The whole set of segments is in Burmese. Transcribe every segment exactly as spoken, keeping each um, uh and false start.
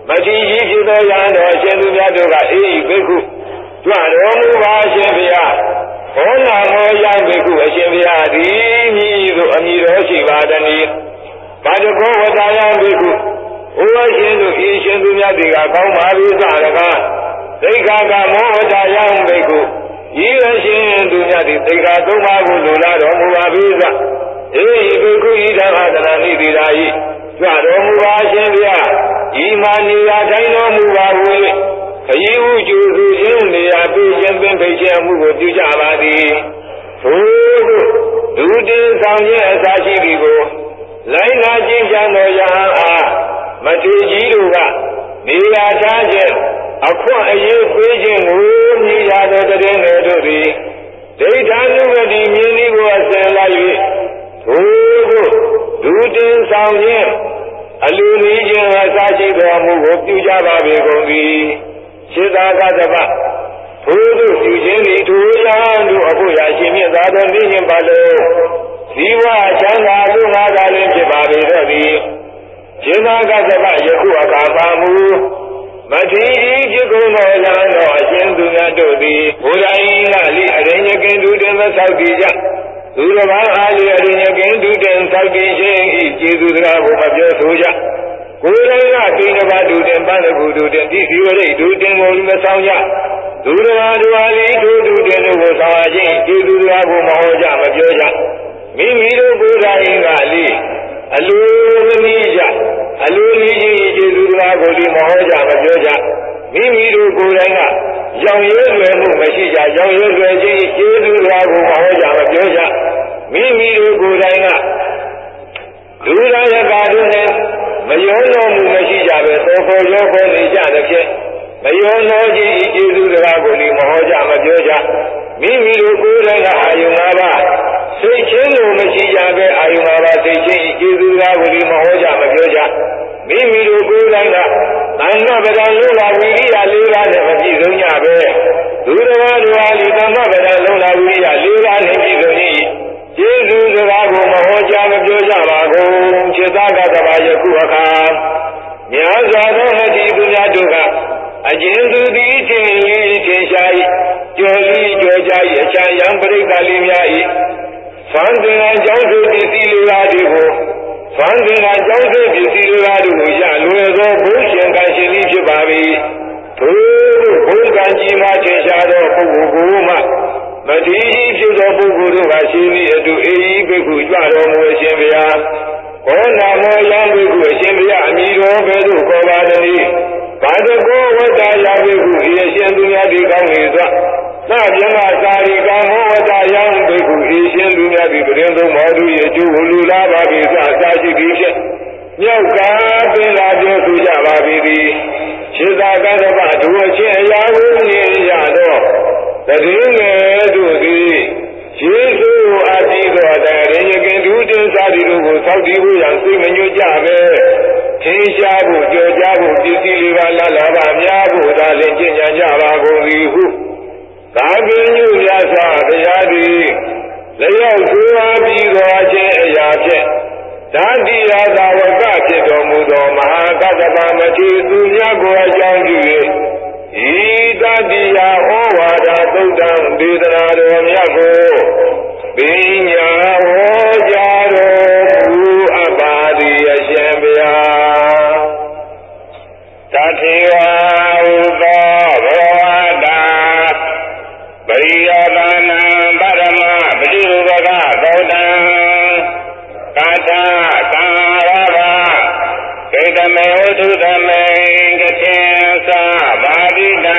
မတိကြီးဖြစ်သောယဟန်တော်အရှင်သူများတို့ကအေးဘိက္ခုကြွတော်မူပါအရှင်ဘုရားဘောနာမောယဘိက္ခုအရှင်ဘုရားသည်မြည်သို့အမည်တော်ရှိပါသည်ဘာတကောဝတ္တယဘိက္ခုဩဝရှင်တို့ဤရှင်သူများတွေကကောင်းပါပြီစရကားသိက္ခာကမောဝတ္တယဘိက္ခုဤအရှင်သူများသည်သိက္ခာသုံးပါးကိုလိုလားတော်မူပါပြီစအေးဘိက္ခုဤသာသနာနိတိရာဤကြွတော်မူပါအရှင်ဘုရားဤမာနေရာတိုင်းတော်မူပါဟု၏ခရီးဥကျူစုခြင်းနေရာပြည့်ခြင်းပင်ဖိတ်ခြင်းမှုကိုပြုကြပါသည်ထို့သို့လူတင်ဆောင်ခြင်းအစာရှိသည်ကိုလိုင်းနာကျင့်ကြံတော်ယဟန်အားမထေကြီးတို့ကနေရာထားခြင်းအခွင့်အရေးပေးခြင်းကိုမြည်ရသောတည်းငယ်တို့သည်ဒိဋ္ဌာနုဂတိမြင်သည်ကိုအစဉ်လိုက်၍ထို့သို့လူတင်ဆောင်ခြင်းအလူနည်းခြင်းအစာရှိတော်မူကိုပြုကြပါပေကုန်သည်စေတာကတပထို့သို့ပြုခြင်းသည်ထိုယဟန်တို့အဖို့ရရှိမြတ်သာသောနိခြင်းပါလို့ဇီဝချမ်းသာလူငါးပါးလည်းဖြစ်ပါပေတော့သည်စေတာကတပယခုအခါပါမူမထေရီဖြစ်ကုန်သောယဟန်တော်အရှင်သူများတို့သည်ဘုရားဤကလိအရိညကင်တုတင်သောသောက်တည်ကြသူတော်ဘာအားလျအရိညကင်တုတင်သောက်တည်ခြင်းဤကျေးဇူးစကားကိုမပြောဆိုကြကိုယ်တိုင်ကပိဏဘာတုတင်ပန်းကုတုတင်တိစီဝရိတုတင်ကိုမဆောင်ကြသူတော်ဘာတို့အားလီထိုတုတင်တို့ကိုဆောင်ရခြင်းကျေးဇူးစကားကိုမဟောကြမပြောကြမိမိတို့ကိုယ်တိုင်ကလိအလိုမနည်းကြအလိုနည်းခြင်းကျေးဇူးစကားကိုဒီမဟောကြမပြောကြမိမိတို့ကိုယ်တိုင်ကရောင်ရဲလွယ်မှုမရှိကြရောင်ရဲလွယ်ခြင်းကျေးဇူးစကားကိုမဟောကြမပြောကြမိမိတို့ကိုယ်တိုင်ကလူရယကာတို့နဲ့မယောတော်မှုမရှိကြပဲသောခေါ်ရောခေါ်နေကြတဲ့ဖြင့်မယောတော်ကြီးဤကျေးဇူးစကားကိုဒီမဟောကြမပြောကြမိမိတို့ကိုယ်တိုင်ကအာယုံ၅ပါးစိတ်ချင်းကိုမရှိကြပဲအာယုံ၅ပါးစိတ်ချင်းဤကျေးဇူးစကားကိုဒီမဟောကြမပြောကြမိမိတို့ကိုယ်တိုင်ကသံဃာပဒံလုံးလာဝိရိယလေးပါးနဲ့မပြည့်စုံကြပဲသူတော်ဘာတို့အားဒီသမ္မပဒံလုံးလာဝိရိယလေးပါးနဲ့ပြည့်စုံ၏ကျေးဇူးစကားကိုမဟောကြားမပြောကြပါဘူးခြေသားကတပါယခုအခါမြတ်စွာဘုရားဒီသူများတို့ကအကျဉ်သူသည်ထင်၏ထင်ရှား၏ကြော်လီကြော်ကြ၏အချမ်းယံပရိသတ်လေးများ၏သံသင်္ကန်းကြောင့်သူပစ္စည်းလေးပါးတွေကိုသံသင်္ကန်းကြောင့်သူပစ္စည်းလေးပါးတို့ကိုရလွယ်သောဘုရှင်ကရှင်သည်ဖြစ်ပါ၏ထို့ဘုကံကြီးမှထင်ရှားသောပုဂ္ဂိုလ်ကိုမှမတိဖြစ်သောပုဂ္ဂိုလ်တို့ကရှင်သည်အတူအေဤဘိက္ခုကြွတော်မူအရှင်ဘုရားဘောနာမောယံဘိက္ခုအရှင်ဘုရားအမိတော်ဘယ်သို့ခေါ်ပါသနည်းဘာတကောဝတ္တယဘိက္ခုဤအရှင်သူများဒီကောင်းနေစွာသဗ္ဗမသာရိကမောဝတ္တယံဘိက္ခုဤရှင်သူများဒီပရင်သုံးမောသူရဲ့အကျိုးကိုလူလားပါပြီစွာအစာရှိပြီးဖြင့်မြောက်ကပင်လာပြောဆိုကြပါပြီသည်ခြေသာကတ္တပဒုအချင်းအရာကိုမြင်ရတော့တည်ငယ်တို့သည်ယေရှုအတိတော်တည်းရကင်ဒုတင်စာဒီတို့ကိုသောက်တည်ဖို့ရန်စိတ်မညွတ်ကြပဲထင်ရှားဖို့ကြော်ကြားဖို့ပစ္စည်းလေးပါလာလာပါများဖို့သာလင်ကျင့်ကြံကြပါကုန်သည်ဟုသာကင်းညုမြတ်စွာဘုရားသည်လျောက်ဆိုအားပြီးတော်ခြင်းအရာဖြင့်ဓာတိရာသာဝကဖြစ်တော်မူသောမဟာကတ္တဗမထေရသူများကိုအကြောင်းပြု၍ဤတတိယဩဝါဒသုတ်တံဒေသနာတော်မြတ်ကိုပညာဟောကြားတော်မူအပ်ပါသည်အရှင်ဘုရားတထေဝဥသောဘောဓာပရိယသာနံပရမပฏิဥပကသောတံကာသကာရဘဂေတမေဝတုသမေကတိသာဘာဝိတံ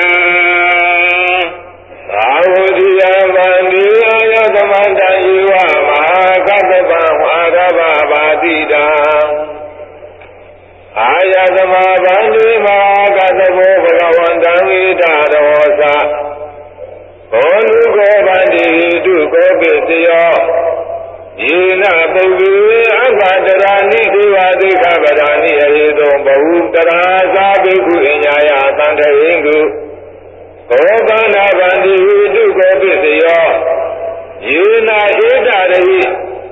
ဘာဝတိယဗန္တိယသမန္တယေဝမဟာကတ္တဗဝါရဘဘာတိတံအာယသမဗန္တိမဟာကတ္တဘောဘဂဝန္တံဝိဒရောသဘောနုကောဗန္တိတုကောပိတယောယေနပုဂ္ဂေအဘတရာနိဒေဝသိခဗရာနိအဟိတောဘဟုတရာသာဘိက္ခုအညာယသံတဟိန္တုဘောကနာဗန္တိတုကောပိတယောယေနဧတရဟိဘ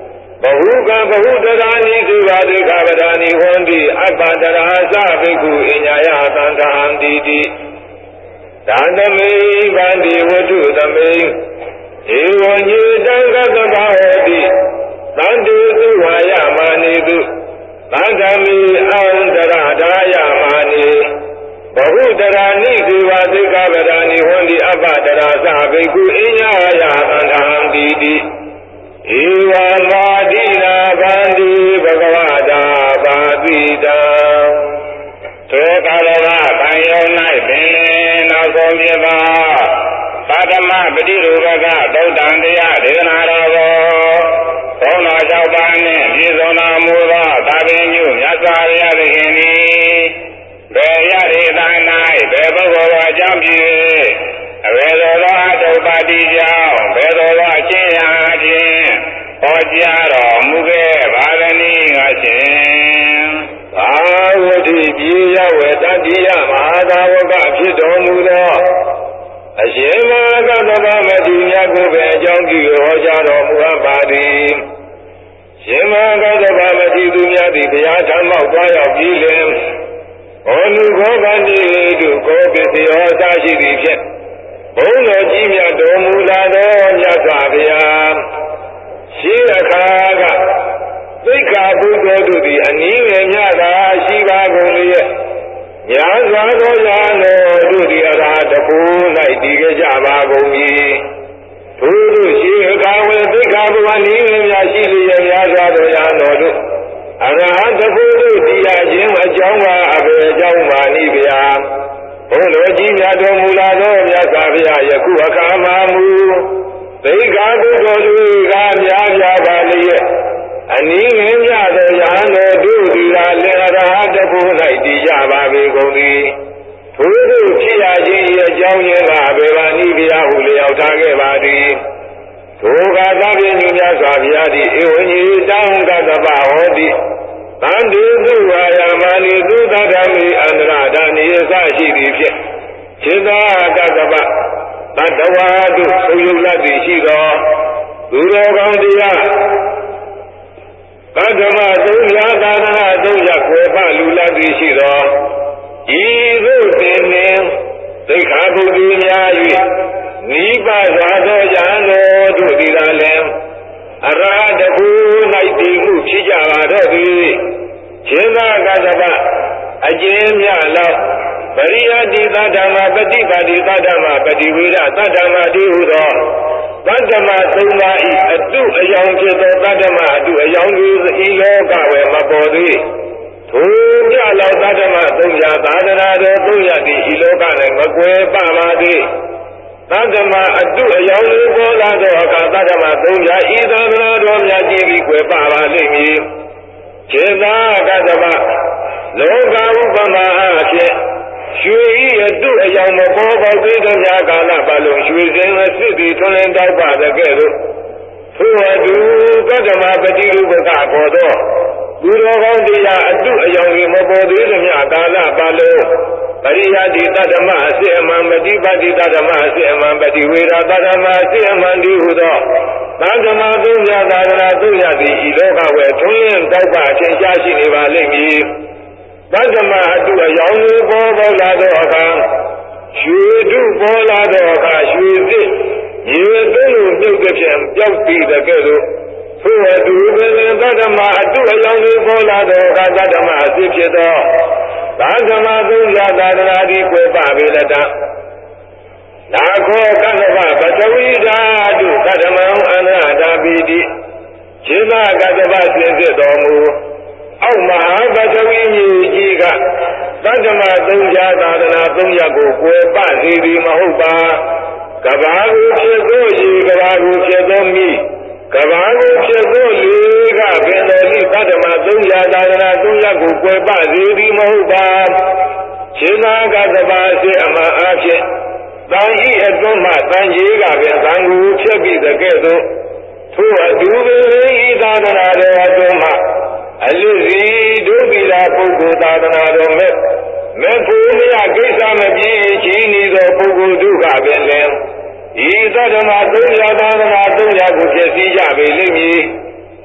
ဟုကဘဟုတရာနိသုဘာဒိခဗဒာနိဟွန်တိအပ္ပတရာသဘိက္ခုအညာယသံဃံတိတိသာသမိဗန္တိဝတ္ထုသမိဧဝံညေတံကသဘာဝတိသံတေသုဝါယမာနိတုသံဃမိအန္တရဒါယမာနိဘဟုတရာနိသုဘာဒိခဗဒာနိဟွန်တိအပ္ပတရာသဘိက္ခုအညာယသံဃံတိတိဧဝမာတိနာဗန္တိဘဂဝတာပါတိတံသောကာလကဗံယုံ၌ပင်လင်နောက်ဆုံးဖြစ်ပါပထမပฏิရူပကသုတ်တံတရားဒေသနာတော်ကိုသုံးတော်၆ပါးနှင့်ပြည့်စုံတော်မူသောသာပင်ညုမြတ်စွာဘုရားသခင်သည်ဘယ်ရည်သာ၌ဘယ်ပုဂ္ဂိုလ်အကြောင်းပြုအဘယ်သို့သောအတုပ္ပတိကြောင့်ဘယ်သို့သောအချင်းရာခြင်းဟောကြားတော်မူခဲ့ပါသနည်းငါရှင်ဘာဝတိပြေယဝေတတိယမဟာသာဝကဖြစ်တော်မူသောအရှင်မကသဗ္ဗမတိမြတ်ကိုပဲအကြောင်းပြုဟောကြားတော်မူအပ်ပါသည်ရှင်မကသဗ္ဗမတိသူများသည်ဘုရားထံမှသွားရောက်ပြီးလင်ဟောလူခောဗန္တိတုကိုပစ္စယောသာရှိသည်ဖြင့်ဘုန်းတော်ကြီးမြတ်တော်မူလာသောမြတ်စွာဘုရားရှိအခါကသိက္ခာပုဂ္ဂိုလ်တို့သည်အနည်းငယ်များသာရှိပါကုန်လေညာစွာသောယာတော်တို့သည်အရာတကူ၌တည်ကြပါကုန်၏ထို့သောရှိအခါဝေသိက္ခာပုဂ္ဂိုလ်အနည်းငယ်များရှိလျက်များစွာသောယာတော်တို့အရာတကူတို့တည်ရခြင်းအကြောင်းပါအဘယ်အကြောင်းပါနည်းဗျာဘုန်းတော်ကြီးမြတ်တော်မူလာသောမြတ်စွာဘုရားယခုအခါမှာမူသိက္ခာပုဂ္ဂိုလ်တွေကများပြားပါလျက်အနည်းငယ်များသောယဟန်တော်တို့သည်လာလင်အရဟတဖို့၌တည်ကြပါပေကုန်သည်ထို့သို့ဖြစ်ရခြင်း၏အကြောင်းရင်းကဘယ်ပါနည်းဗျာဟုလျောက်ထားခဲ့ပါသည်ထိုကသာဖြင့်မြတ်စွာဘုရားသည်ဧဝံညေတံကသဗ္ဗဟောတိသံတေသုဝါယမာနိသုသတ္တမိအန္တရဒါနိယသရှိသည်ဖြင့်ခြေသာကသဗ္ဗတတ္တဝါတို့ဆိုရုပ်လတ်သည်ရှိသောသူတော်ကောင်းတရားပထမသုံးရာသာသနာသုံးရာကိုယ်ပလူလတ်သည်ရှိသောဤသို့ပင်နှင့်သိက္ခာပုဒ်ကြီးများ၍နိဗ္ဗာန်သောယံတော်တို့သည်လည်းအရဟတကူ၌တည်မှုဖြစ်ကြပါတော့သည်ရှင်သာကသဗ္ဗအကျဉ်းမြလောက်ပရိယတိသတ္တမပฏิပါတိသတ္တမပฏิဝေဒသတ္တမတိဟုသောသတ္တမသုံးပါး၏အတုအယောင်ဖြစ်သောသတ္တမအတုအယောင်သည်ဤလောကဝေမပေါ်သေးထိုမြလောက်သတ္တမသုံးရာသာသနာတော်သုံးရာသည်ဤလောက၌မကွယ်ပပါသေးသတ္တမအတုအယောင်သည်ပေါ်လာသောအခါသတ္တမသုံးရာဤသာသနာတော်များကြီးပြီးကွယ်ပပါလိမ့်မည်ခြေသာကသဗ္ဗလောကဥပမာအဖြစ်ရွှေဤအတုအယောင်မပေါ်ပေါက်သေးသောများကာလပတ်လုံးရွှေစင်အစစ်သည်ထွန်းလင်းတောက်ပါတဲ့ကဲ့သို့ထိုအတူကတ္တမပฏิရူပကခေါ်သောသူတော်ကောင်းတရားအတုအယောင်ကြီးမပေါ်သေးသောများကာလပတ်လုံးပရိယတိတတ္တမအစစ်အမှန်ပฏิပါတိတတ္တမအစစ်အမှန်ပฏิဝေဒတတ္တမအစစ်အမှန်ဒီဟုသောသံဃာသုံးရာသာသနာသုံးရာသည်ဤလောကဝယ်ထွန်းလင်းတောက်ပါအထင်ရှားရှိနေပါလိမ့်မည်သတ္တမအတုအယောင်ကိုပေါ်ပေါက်လာသောအခါရွှေတုပေါ်လာသောအခါရွှေစစ်ရေသွင်းလို့ပြုတ်တဲ့ဖြင့်ပျောက်ပြီးတဲ့ကဲ့သို့ထိုအတူပင်သတ္တမအတုအယောင်ကိုပေါ်လာသောအခါသတ္တမအစစ်ဖြစ်သောသံဃာသုံးရာသာသနာသည်ကွယ်ပပေလတံနာခောကသဗ္ဗပထဝီဓာတုကတ္တမံအန္တရတာပိတိခြေသာကသဗ္ဗစင်စစ်တော်မူအောက်မဟာပထဝီမြေကြီးကသတ္တမသုံးရာသာသနာသုံးရာကိုကွယ်ပစေသည်မဟုတ်ပါကဘာကိုဖြစ်သောရေကဘာကိုဖြစ်သောမိကဘာကိုဖြစ်သောလေကပင်တော်ဤသတ္တမသုံးရာသာသနာသုံးရာကိုကွယ်ပစေသည်မဟုတ်ပါရှင်သာကသဗ္ဗစေအမှန်အားဖြင့်တန်ဤအတွန်းမှတန်ကြီးကပင်သံကိုဖြစ်ပြီးတဲ့ကဲ့သို့ထိုအတူပင်ဤသာသနာတော်အတွန်းမှအလူစီဒုတိယပုဂ္ဂိုလ်သာသနာတော်မဲ့မေဖို့မရကိစ္စမပြေချင်းဤသောပုဂ္ဂိုလ်ဒုက္ခပင်လည်းဤသတ္တမသုံးရာသာသနာသုံးရာကိုဖြစ်စည်းကြပေလိမ့်မည်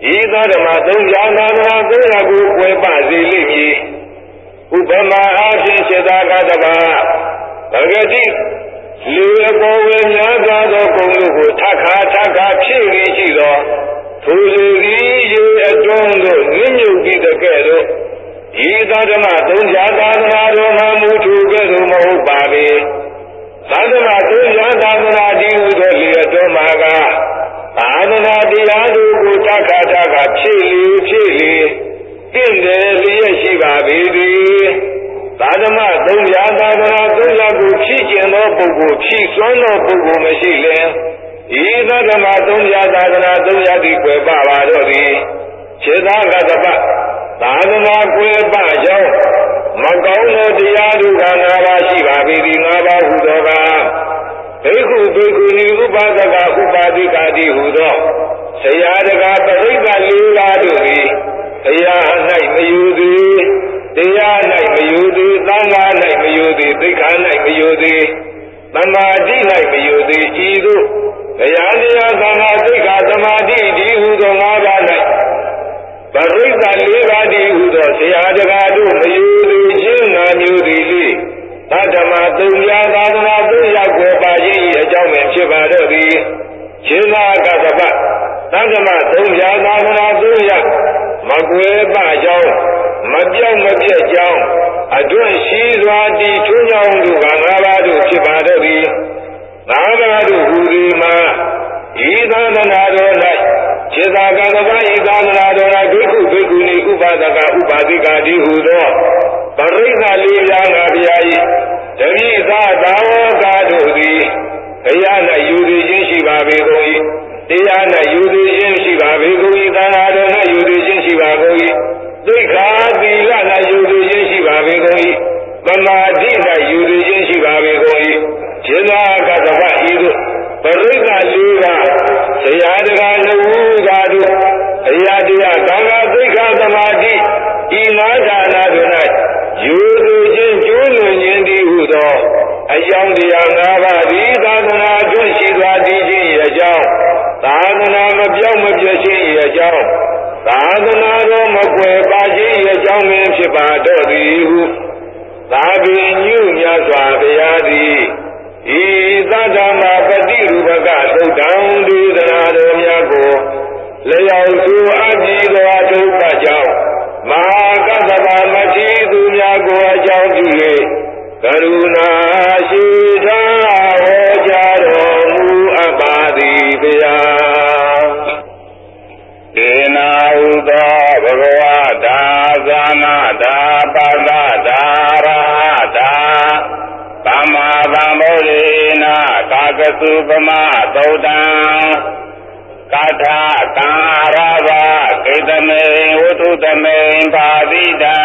ဤသောဓမ္မသုံးရာသာသနာသုံးရာကိုဝယ်ပစေလိမ့်မည်ဥပမာအားဖြင့်စေတကတပါဗဂတိလူအပေါ်ဝေများစွာသောကုံတို့ကိုထခါထခါဖြည့်ရင်းရှိသောထိုလူသည်ရေအတွန်းတို့ညှဉ်းညုပ်ပြီးတဲ့ကဲ့သို့ဤသောဓမ္မသုံးရာသာသနာတော်မှာမူထူကဲ့သို့မဟုတ်ပါပေသာသနာသုံးရာသာသနာတည်ဟူသောလေအတွန်းမှာကသာသနာတရားတို့ကိုထခါထခါဖြည့်လေဖြည့်လေတင့်တယ်လျက်ရှိပါပေသည်သာဓမ္မသုံးရာသာသနာသုံးရာကိုဖြည့်ကျင်သောပုဂ္ဂိုလ်ဖြည့်စွမ်းသောပုဂ္ဂိုလ်မရှိလျင်ဤသာဓမ္မသုံးရာသာသနာသုံးရာသည်ကွယ်ပပါတော့သည်ခြေသာကတပသာသနာကွယ်ပကြောင်းမကောင်းသောတရားတို့ကငါးပါးရှိပါပေသည်ငါးပါးဟူသောကဘိက္ခုဘိက္ခုနီဥပဒကဥပါတိကာတိဟူသောဆရာတကာပရိက္ခလေးပါးတို့သည်တရား၌မယူသည်တရား၌မယူသည်သံဃာ၌မယူသည်သိက္ခာ၌မယူသည်သမာဓိ၌မယူသည်ဤသို့တရားတရားသံဃာသိက္ခာသမာဓိဒီဟူသောငါးပါး၌ပရိက္ခလေးပါးဒီဟူသောဆရာတကာတို့မယူသည်ချင်းငါမျိုးသည်လေသတ္တမသုံးရာသာသနာသုံးရာကိုပါခြင်း၏အကြောင်းပင်ဖြစ်ပါတော့သည်ခြေသာကတ္တပသတ္တမသုံးရာသာသနာသုံးရာမကွယ်ပကြောင်းမပြောင်းမပြတ်ကြောင်းအတွန့်ရှိစွာတည်ထွန်းကြောင်းတို့ကငါးပါးတို့ဖြစ်ပါတော့သည်ငါးပါးတို့ဟူသည်မှာဤသာသနာတော်၌ခြေသာကတ္တပဤသာသနာတော်၌ဘိက္ခုဘိက္ခုနီဥပဒကဥပါတိကာတိဟူသောပရိက္ခလေးပါးငါဘုရား၏တပိသာသာဝကတို့သည်ဘုရား၌ယူသည်ခြင်းရှိပါပေကုန်၏တရား၌ယူသည်ခြင်းရှိပါပေကုန်၏သာနာတော်၌ယူသည်ခြင်းရှိပါကုန်၏သိက္ခာသီလ၌ယူသည်ခြင်းရှိပါပေကုန်၏သမာဓိ၌ယူသည်ခြင်းရှိပါပေကုန်၏ခြေသာကတ္တပဤသို့ပရိက္ခလေးပါးဆရာတကာနှစ်ဦးသာတို့အရာတရားသံဃာသိက္ခာသမာဓိဤငါးဌာနတို့၌ယူသည်ခြင်းကျိုးလွန်ခြင်းသည်ဟုသောအကြောင်းတရားငါးပါးသည်သာသနာတွင်ရှိစွာတည်ခြင်း၏အကြောင်းသာသနာမပြောင်းမပြတ်ခြင်း၏အကြောင်းသာသနာတော်မကွယ်ပါခြင်း၏အကြောင်းပင်ဖြစ်ပါတော့သည်ဟုသာပင်ညုမြတ်စွာဘုရားသည်ဤသတ္တမပฏิရူပကသုတ်တံဒေသနာတော်များကိုလျောက်သူအပ်ပြီးသောအထုပ်ပတ်ကြောင့်မဟာကတ္တဗမတိသူများကိုအကြောင်းပြု၍ကရုဏာရှိထားဟောကြားတော်မူအပ်ပါသည်ဘုရားဒေနာဟုသောဘဂဝတာဇာနာတာပတ္တတာရဟတာသမ္မာသမ္ဗုဒ္ဓေနကာကသုပမသုတ်တံကထာကံရဘကိတမေဝတ္ထုတမေပါတိတံ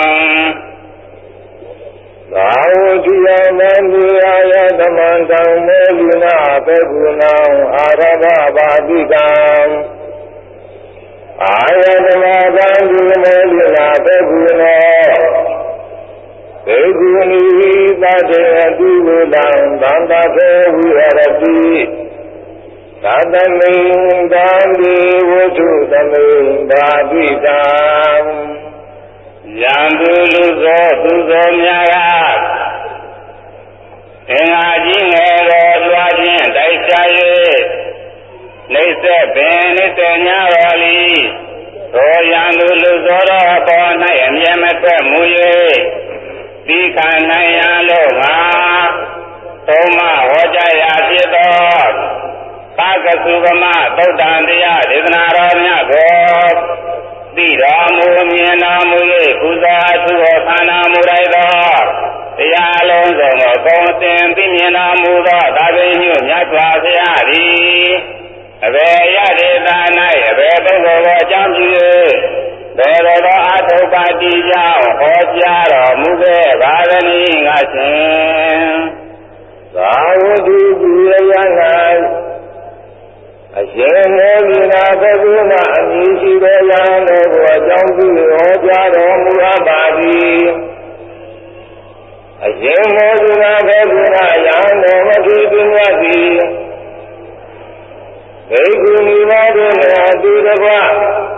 သာဝတိယမန္တိအာယသမန္တံမေလိနာဘေကုဏံအာရဘပါတိတံအာယသမဗံဒီမေလိနာဘေကုဏေဘေကုဏီသတ္တေအတိဝေတံသန္တခေဝိရတိသတ္တမိန်တံဒီဝတ္ထုသမိန်ပါတိတံယံသူလူသောသူသောများကအင်္ဂါကြီးငယ်တော်လွှာခြင်းတိုက်ရှာ၍နှိစ္စပင်နှိစ္စညာတော်လီသောယံသူလူသောတော်အပေါ်၌အမြဲမထွက်မူ၍သီခာနိုင်ရလို့ငါသုံးမဟောကြားရာဖြစ်သောကာကသုဗမသုတ်တံတရားဒေသနာတော်များကိုသိတော်မူမြင်တော်မူ၍ပူဇော်သူဟောခန္ဓာမူလိုက်သောတရားလုံးစုံကိုသုံးသင်သိမြင်တော်မူသောသာဝေညွတ်မြတ်စွာဘုရားသည်အဘယ်ရဒေသ၌အဘယ်ပုဂ္ဂိုလ်ကိုအကြောင်းပြု၍ဘယ်လိုသောအထုပ္ပတိကြောင့်ဟောကြားတော်မူခဲ့ပါသနည်းငါရှင်သာဝတိပိယယ၌အရှင်မေလိနာဘဂုဏအမည်ရှိသောယံတော်ကိုအကြောင်းပြုဟောကြားတော်မူအပ်ပါသည်အရှင်မေလိနာဘဂုဏယံတော်မတိပညာသည်ဘေကုဏီဝါဒနာတိတပ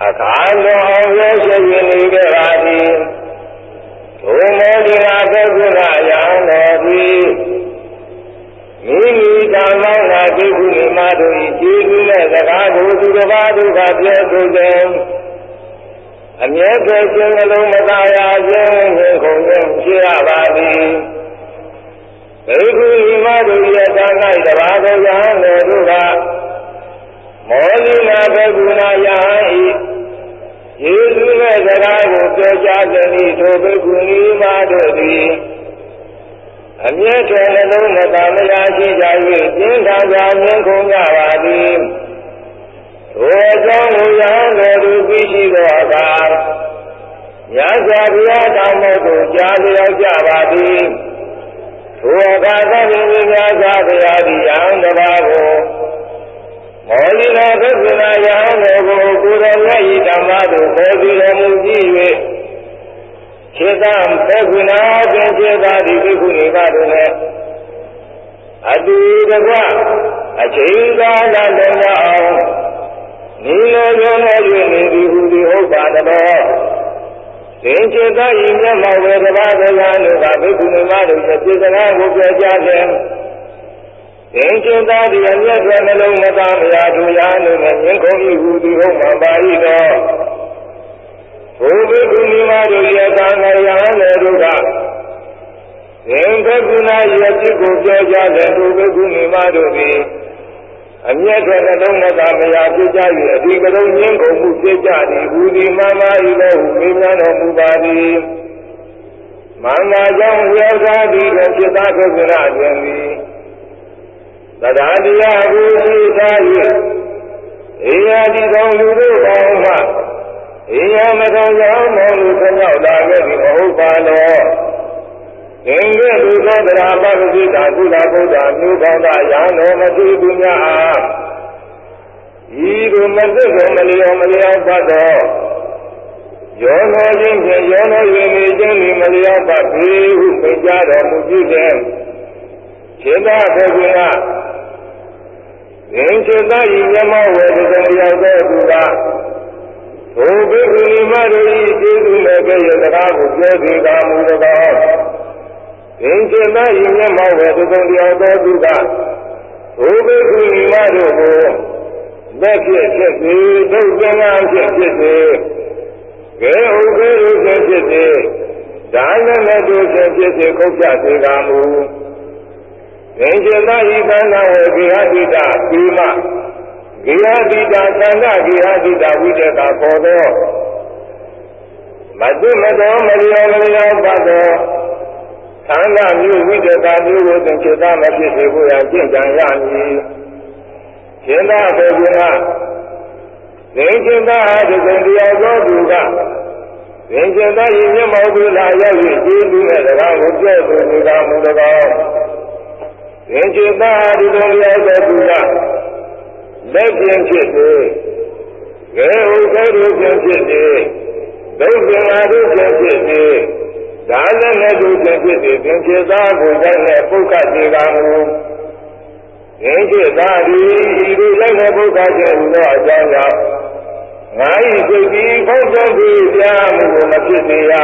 အခါလွန်အောင်ရရှိနေကြပါသည်ဘုမောဒီနာသက္ကုဏယံတော်သည်မိမိတောင်းသောနာတိကုမိမတို့၏ကျေးဇူးနဲ့စကားကိုသူတစ်ပါးတို့ကပြောဆိုခြင်းအမြဲတမ်းခြင်းနှလုံးမသာရခြင်းငြိမ်ခုန်ခြင်းဖြစ်ရပါသည်ဘေကုမိမတို့၏အတန်း၌တပါးသောယဟန်တို့ကမောလိနာဘဂုဏယဟန်၏ယေရှုရဲ့စကားကိုပြောကြားခြင်းဤထိုဘေကုမိမတို့သည်အမြဲတမ်းနှလုံးမသာမရာရှိကြ၍ကျင့်သာစွာမြင်ကုန်ကြပါသည်ထိုအကြောင်းကိုယဟန်တို့သိရှိသောအခါမြတ်စွာဘုရားတော်မြတ်ကိုကြားလျောက်ကြပါသည်ထိုအခါသဗ္ဗညမြတ်စွာဘုရားသည်ယဟန်တစ်ပါးကိုမောလိနာသက္ကုဏယဟန်တို့ကိုကိုယ်တော်မြတ်၏ဓမ္မတို့ခေါ်ပြီးတော်မူကြည့်၍ခြေတံသက္ကုဏပင်ခြေသာသည်ဘိက္ခုနီမတို့နဲ့အတူတကွအချိန်ကာလလုံးအောင်နိလောရောနေ၍နေသည်ဟူသည်ဟုတ်ပါတော်သင်္ချေသာဤမျက်မှောက်ဝေတဘာသောယံတို့ကဘိက္ခုနီမတို့ရဲ့ပြည့်စကားကိုပြောကြားခြင်းသင်္ချေသာသည်အမျက်ထွက်နှလုံးမသာမရာသူယံတို့နဲ့မြင်ကုန်၏ဟူသည်ဟုတ်မှပါ၏တော်ဘုဘိက္ခုနီမတို့ရဲ့သာနာယံတို့ကသင်္ဘဂုဏရဲ့จิตကိုပြောကြားတဲ့ဘုဘိက္ခုနီမတို့သည်အမျက်ထွက်နှလုံးမသာမရာဖြစ်ကြ၍အဒီကလုံးငင်းကုန်မှုဖြစ်ကြသည်ဟူသည်မမဤသောဟုမေးမြန်းတော်မူပါသည်မင်္ဂကြောင့်ရောက်သာသည်ကိုဖြစ်သားဘုရားတွင်သည်သဒ္ဒါတရားကိုရှိသား၍အေယတိသောလူတို့ပေါင်းမှအေယမတော်ကြောင့်မောလူဆက်ရောက်လာခဲ့သည်မဟုတ်ပါလောသင်္ကေတုသောတရားပပတိတာကုလဗုဒ္ဓမျိုးကောင်းသာယံတော်မသိသူများအားဤသို့မသိသောမလျော်မလျော်ပတ်သောယောနောခြင်းဖြင့်ယောနော၍နေခြင်းသည်မလျော်ပတ်ပေဟုပိကြတော်မူကြခြင်းခြေသာဘုရားသင်္ခြေသာဤမျက်မှောက်ဝေဒုံရောက်သောသူကဘုဘိက္ခုနီမတို့၏ကျေးဇူးနဲ့ကဲ့ရဲ့စကားကိုပြောသေးတာမူသောသင်္ချေသာဤမျက်မှောက်ဝေဒုံရောက်သောသူကဘုဘိက္ခုနီမတို့ကိုလက်ဖြစ်ဖြစ်စေဒုက္ခနာဖြစ်ဖြစ်စေကဲဥက္ကေရုဖြစ်ဖြစ်စေဒါနမဲ့တို့ဖြစ်ဖြစ်စေခုတ်ချစေကမူသင်္ချေသာဤသန္တာဝေဂိဟတိတာပိမဂိဟတိတာသန္တာဂိဟတိတာဝိတ္တကပေါ်သောမတုမတော်မလျော်မလျော်ပတ်သောသံဃာမျိုးဝိတ္တကမျိုးကိုသင်္ချေသာမဖြစ်စေဖို့ရာကျင့်ကြံရမည်ရှင်သာဘုရားသင်္ချေသာအားဒီကုံတရားသောသူကသင်္ချေသာဤမျက်မှောက်သို့လာရောက်၍ကျေးဇူးနဲ့စကားကိုပြောဆိုနေတာမူတကားသင်္ချေသာအားဒီကုံတရားသောသူကလက်ဖြင့်ဖြစ်စေငယ်ဥက္ကဲတို့ဖြင့်ဖြစ်စေဒုက္ခနာတို့ဖြင့်ဖြစ်စေဒါလည်းနဲ့တို့ဖြင့်ဖြစ်စေသင်္ချေသာကိုတိုင်းနဲ့ပုဂ္ဂစေကမူသင်္ချေသာသည်ဤသို့လိုက်တဲ့ပုဂ္ဂခြင်းဟူသောအကြောင်းကြောင့်ငါ၏စိတ်သည်ဖောက်ပြန်ပြီးပြားမှုကိုမဖြစ်စေရ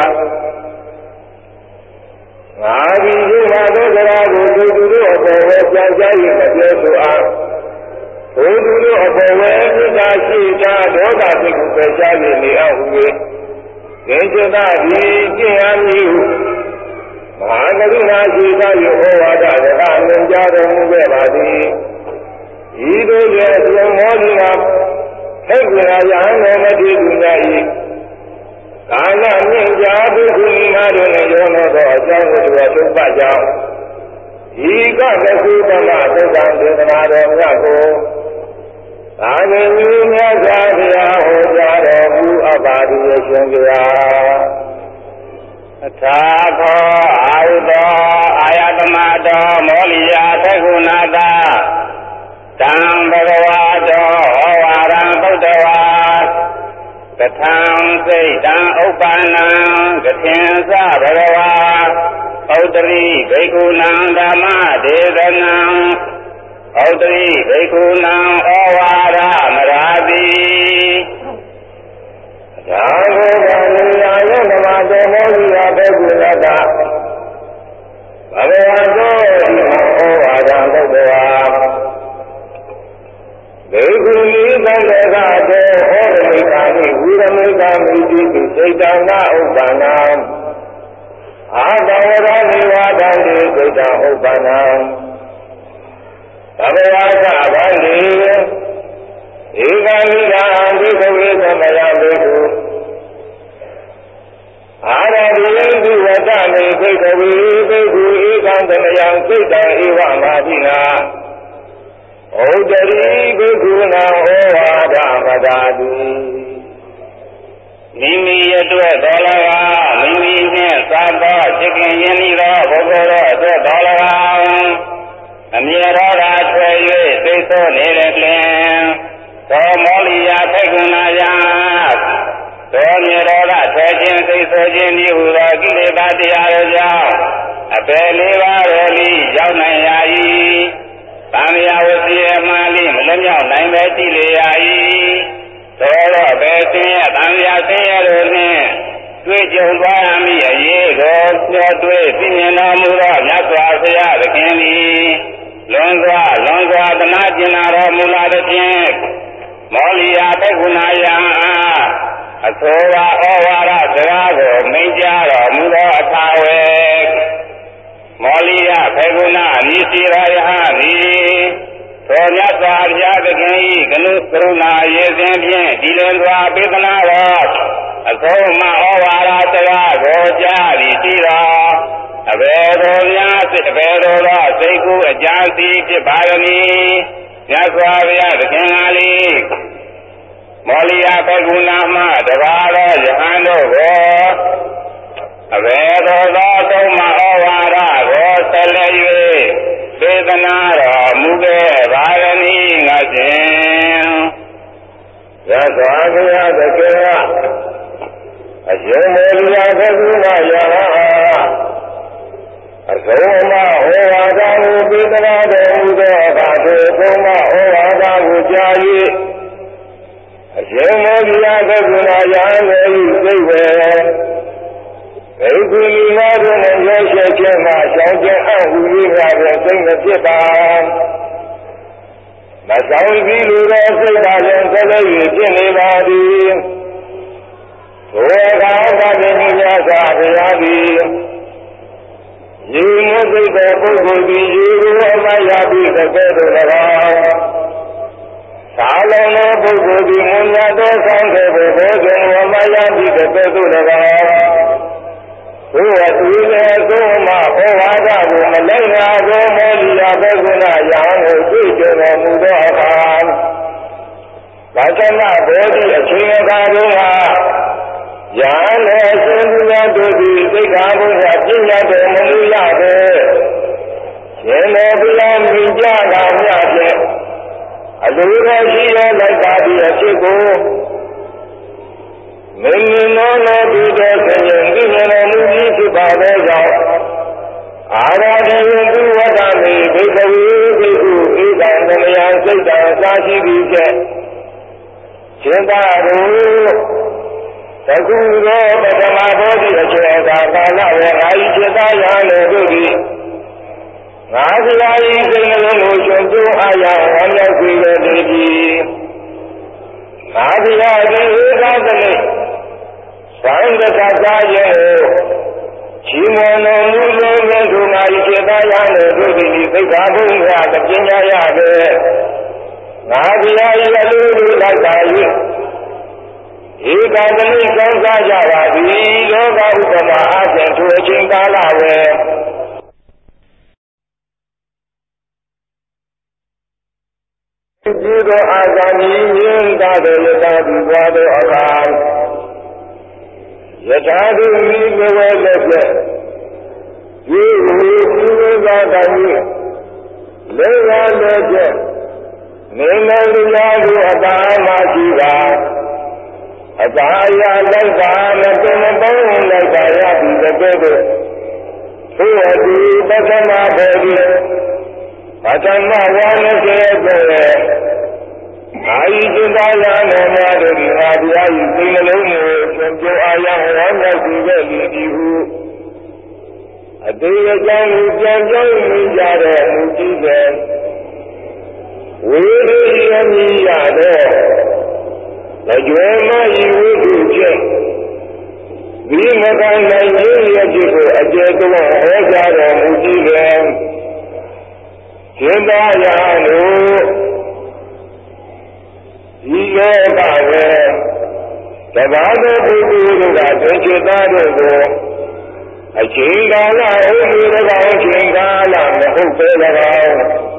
ငါသည်ယုံနာသောတရားကိုသူတို့အပေါ်ဝဲပြန်ကြား၍မပြောဆိုအားဘုသူတို့အပေါ်ဝဲမိတာရှိတာဒေါသစိတ်ကိုပယ်ရှား၍နေအောင်ဟူ၍သင်္ချေသာသည်ကျင့်ရမည်ဟုမဟာကရုဏာရှိသောဩဝါဒစကားမြင်ကြားတော်မူခဲ့ပါသည်ဤသို့ရဲ့အလုံးမောဒီကထိတ်ကြရာယဟန်တော်မတိသူများ၏ကာလမြင့်ကြားသူခုနီမတို့နဲ့ရောနောသောအကြောင်းကိုသူတို့ပတ်ကြောင်းဤကသကုသမသုတံဒေသနာတော်မြတ်ကိုသာမဏေမြတ်စွာဘုရားဟောကြားတော်မူအပ်ပါသည်ရှင်ဘုရားအထာသောအာဟုသောအာယတမတော်မောလိယာသက္ကုဏတာတံဘဂဝါတောဟောဝါရံဗုဒ္ဓဝါကထံစိတ်တံဥပ္ပန္နံကထင်္စဘဂဝါဩတရိဘိက္ခုနံဓမ္မဒေသနံဩတရိဘိက္ခုနံဩဝါဒမရာတိယာကိုကနိယာယဓမ္မတောမောဇိယဘေကုလတဘဂဝါသောဒီမောဩဝါဒသုတ္တဝါဘေကုနိသံဃာတေဟောရမိကာမိဝိရမိကာမိတိစိတ်တနာဥပ္ပန္နအာတဝရနိဝါဒံတိစိတ်တဥပ္ပန္နဘဂဝါသဗန္တိဧကမိကာဘိကဝေသမယဘေကုအာရတိယတိဝတ္တမေဘိကဝေဘေကုဧကံသမယံစိတ်တံဧဝမာတိနာဩဒရိဘေကုနာဩဝါဒပဒါတိမိမိအတွက်တော်၎င်းမိမိနှင့်သာသောစိတ်ကင်ရင်းဤသောဘုဂ္ဂိုလ်တို့အတွက်တော်၎င်းအမြဲတော်သာဆွဲ၍သိသောနေတဲ့လင်သောမောလိယဖေကုဏာယသောမြေတော်ကဆွဲခြင်းသိသောခြင်းဤဟူသောကိလေသာတရားတို့ကြောင့်အပေလေးပါးတော်လိရောက်နိုင်ရ၏သံဃာဝစီအမှန်လေးမလွတ်မြောက်နိုင်ပဲရှိလေရ၏သောတော့ဘယ်ဆင်းရဲသံဃာဆင်းရဲတို့နှင့်တွေ့ကြုံသွားရမည်အရေးကိုမျှော်တွေ့သိမြင်တော်မူသောမြတ်စွာဘုရားသခင်သည်လွန်စွာလွန်စွာသနာကျင်နာတော်မူလာသည်ဖြင့်မောလိယဘဂုဏာယံအားအသောဝါဩဝါဒစကားကိုမိန့်ကြားတော်မူသောအထာဝေမောလိယဘေကုဏနိစီရယဟသည်သောမြတ်စွာဘုရားသခင်၏ကနုကရုဏာရေစဉ်ဖြင့်ဒီလင်စွာပေးသနာတော်အသောမဩဝါဒစကားကိုကြားသည်ရှိတော်အဘေတော်များစိတ်အဘေတော်သောစိတ်ကူးအကြံစီဖြစ်ပါရမည်မြတ်စွာဘုရားသခင်အားလေမောလိယဘေကုဏမှတပါးသောယဟန်တို့ကိုအဘေတော်သောသုံးမဩဝါဒကိုဆက်လက်၍သေသနာတော်မူခဲ့ပါရမည်ငါရှင်ရသော်ဘုရားသခင်ကအရှင်မေလိယဘေကုဏယဟအသောမဩဝါဒကိုသေသနာတော်မူသောအခါသို့သုံးမဩဝါဒကိုကြား၍အရှင်မေလိယဘေကုဏယဟ၏စိတ်ဝေဘေကုဏီနာတို့နဲ့ရွှေရှက်ခြင်းမှာရှောင်ကျဉ်အပ်ဟူ၍ကလည်းစိတ်မဖြစ်ပါမဆောင်ပြီးလိုသောစိတ်ပါရင်ဆက်လက်၍ဖြစ်နေပါသည်သောအခါသဗ္ဗညမြတ်စွာဘုရားသည်ယေမုသိသောပုဂ္ဂိုလ်သည်ယေရဝမယပိသကေတု၎င်းသာလုံးသောပုဂ္ဂိုလ်သည်မွန်မြတ်သောဆောင်တဲ့ဘုဘောဇဉ်ဝမယပိသကေတု၎င်းဘုရားသူရဲ့သုံးမဩဝါဒကိုမလိုက်နာသောမောလိယဘေကုဏယဟန်ကိုတွေ့ကြတော်မူသောအခါဘာကမဘောဓိအချိန်အခါတို့ကယဟန်နဲ့အရှင်ဘုရားတို့သည်သိက္ခာပုဒ်ရာပြညာတော်မူရတဲ့ရှင်တော်ဘုရားမြင်ကြတာမြတ်ဖြင့်အလိုတော်ရှိသောလိုက်ပါသည့်အဖြစ်ကိုမင်းမင်းတော်တော်ဒီတဲ့ဆင်ရင်ဒီနေတော်မူပြီးဖြစ်ပါသောကြောင့်အာရတိယသူဝတ္တမေဘိကဝေဘိဟုဧကံသမယံစိတ်တံသာရှိပြီးချက်ရှင်သာတို့သကုသောပထမဘောဓိအချိန်အခါကာလဝေငါဤจิตယံတို့သည်ငါးပါးဤစိတ်နှလုံးကိုရှင်ကျိုးအားရဝမ်းမြောက်စေတော်တည်းသည်ငါးပါးဤဧကသမိသံဃာသာယေချီးမွမ်းတော်မူသောမြတ်စွာဘုရား၏จิตယံတို့သည်သိက္ခာပုဒ်ရာပညာရတဲ့ငါးပါးဤအလိုလိုလိုက်ပါ၏ဧကသမိကောင်းစားကြပါသည်လောကဥပမာအစဉ်ထိုအချိန်ကာလဝေဒီသောအာဇာနည်မြင်သာတဲ့ယထာဒီဘွားသောအခါယထာသူမိဘဝလက်ဖြင့်ဒီဝိသုသာတိုင်းလေဝလက်ဖြင့်နေမလူများကိုအတားမရှိတာအတားရလိုက်ပါမတင်မပေါင်းလိုက်ပါရပြီတဲ့တဲ့သို့အတူပသနာပေါ်ပြီးပသနာဝါနစေတဲ့အာယိจิตာယနောများတို့ဒီငါတရားဤစိတ်နှလုံးကိုရှင်ပြောအာယံဝမ်းမြောက်စေခဲ့သည်ဒီဟုအသေးအကြောင်းကိုပြန်ပြောင်းနေကြတဲ့မူကြည့်တဲ့ဝိရိယမြည်ရသောလကြွယ်မဤဝိတုဖြင့်ဒီမကနိုင်ရေးရဖြစ်ကိုအကျေတော်ဟောကြားတော်မူကြည့်တဲ့ရှင်သာယာတို့ဒီလောကပဲတဘာသောပုဂ္ဂိုလ်တို့ကသင်္ချေသားတို့ကိုအချိန်ကာလဥပ္ပေ၎င်းအချိန်ကာလမဟုတ်ပဲ၎င်း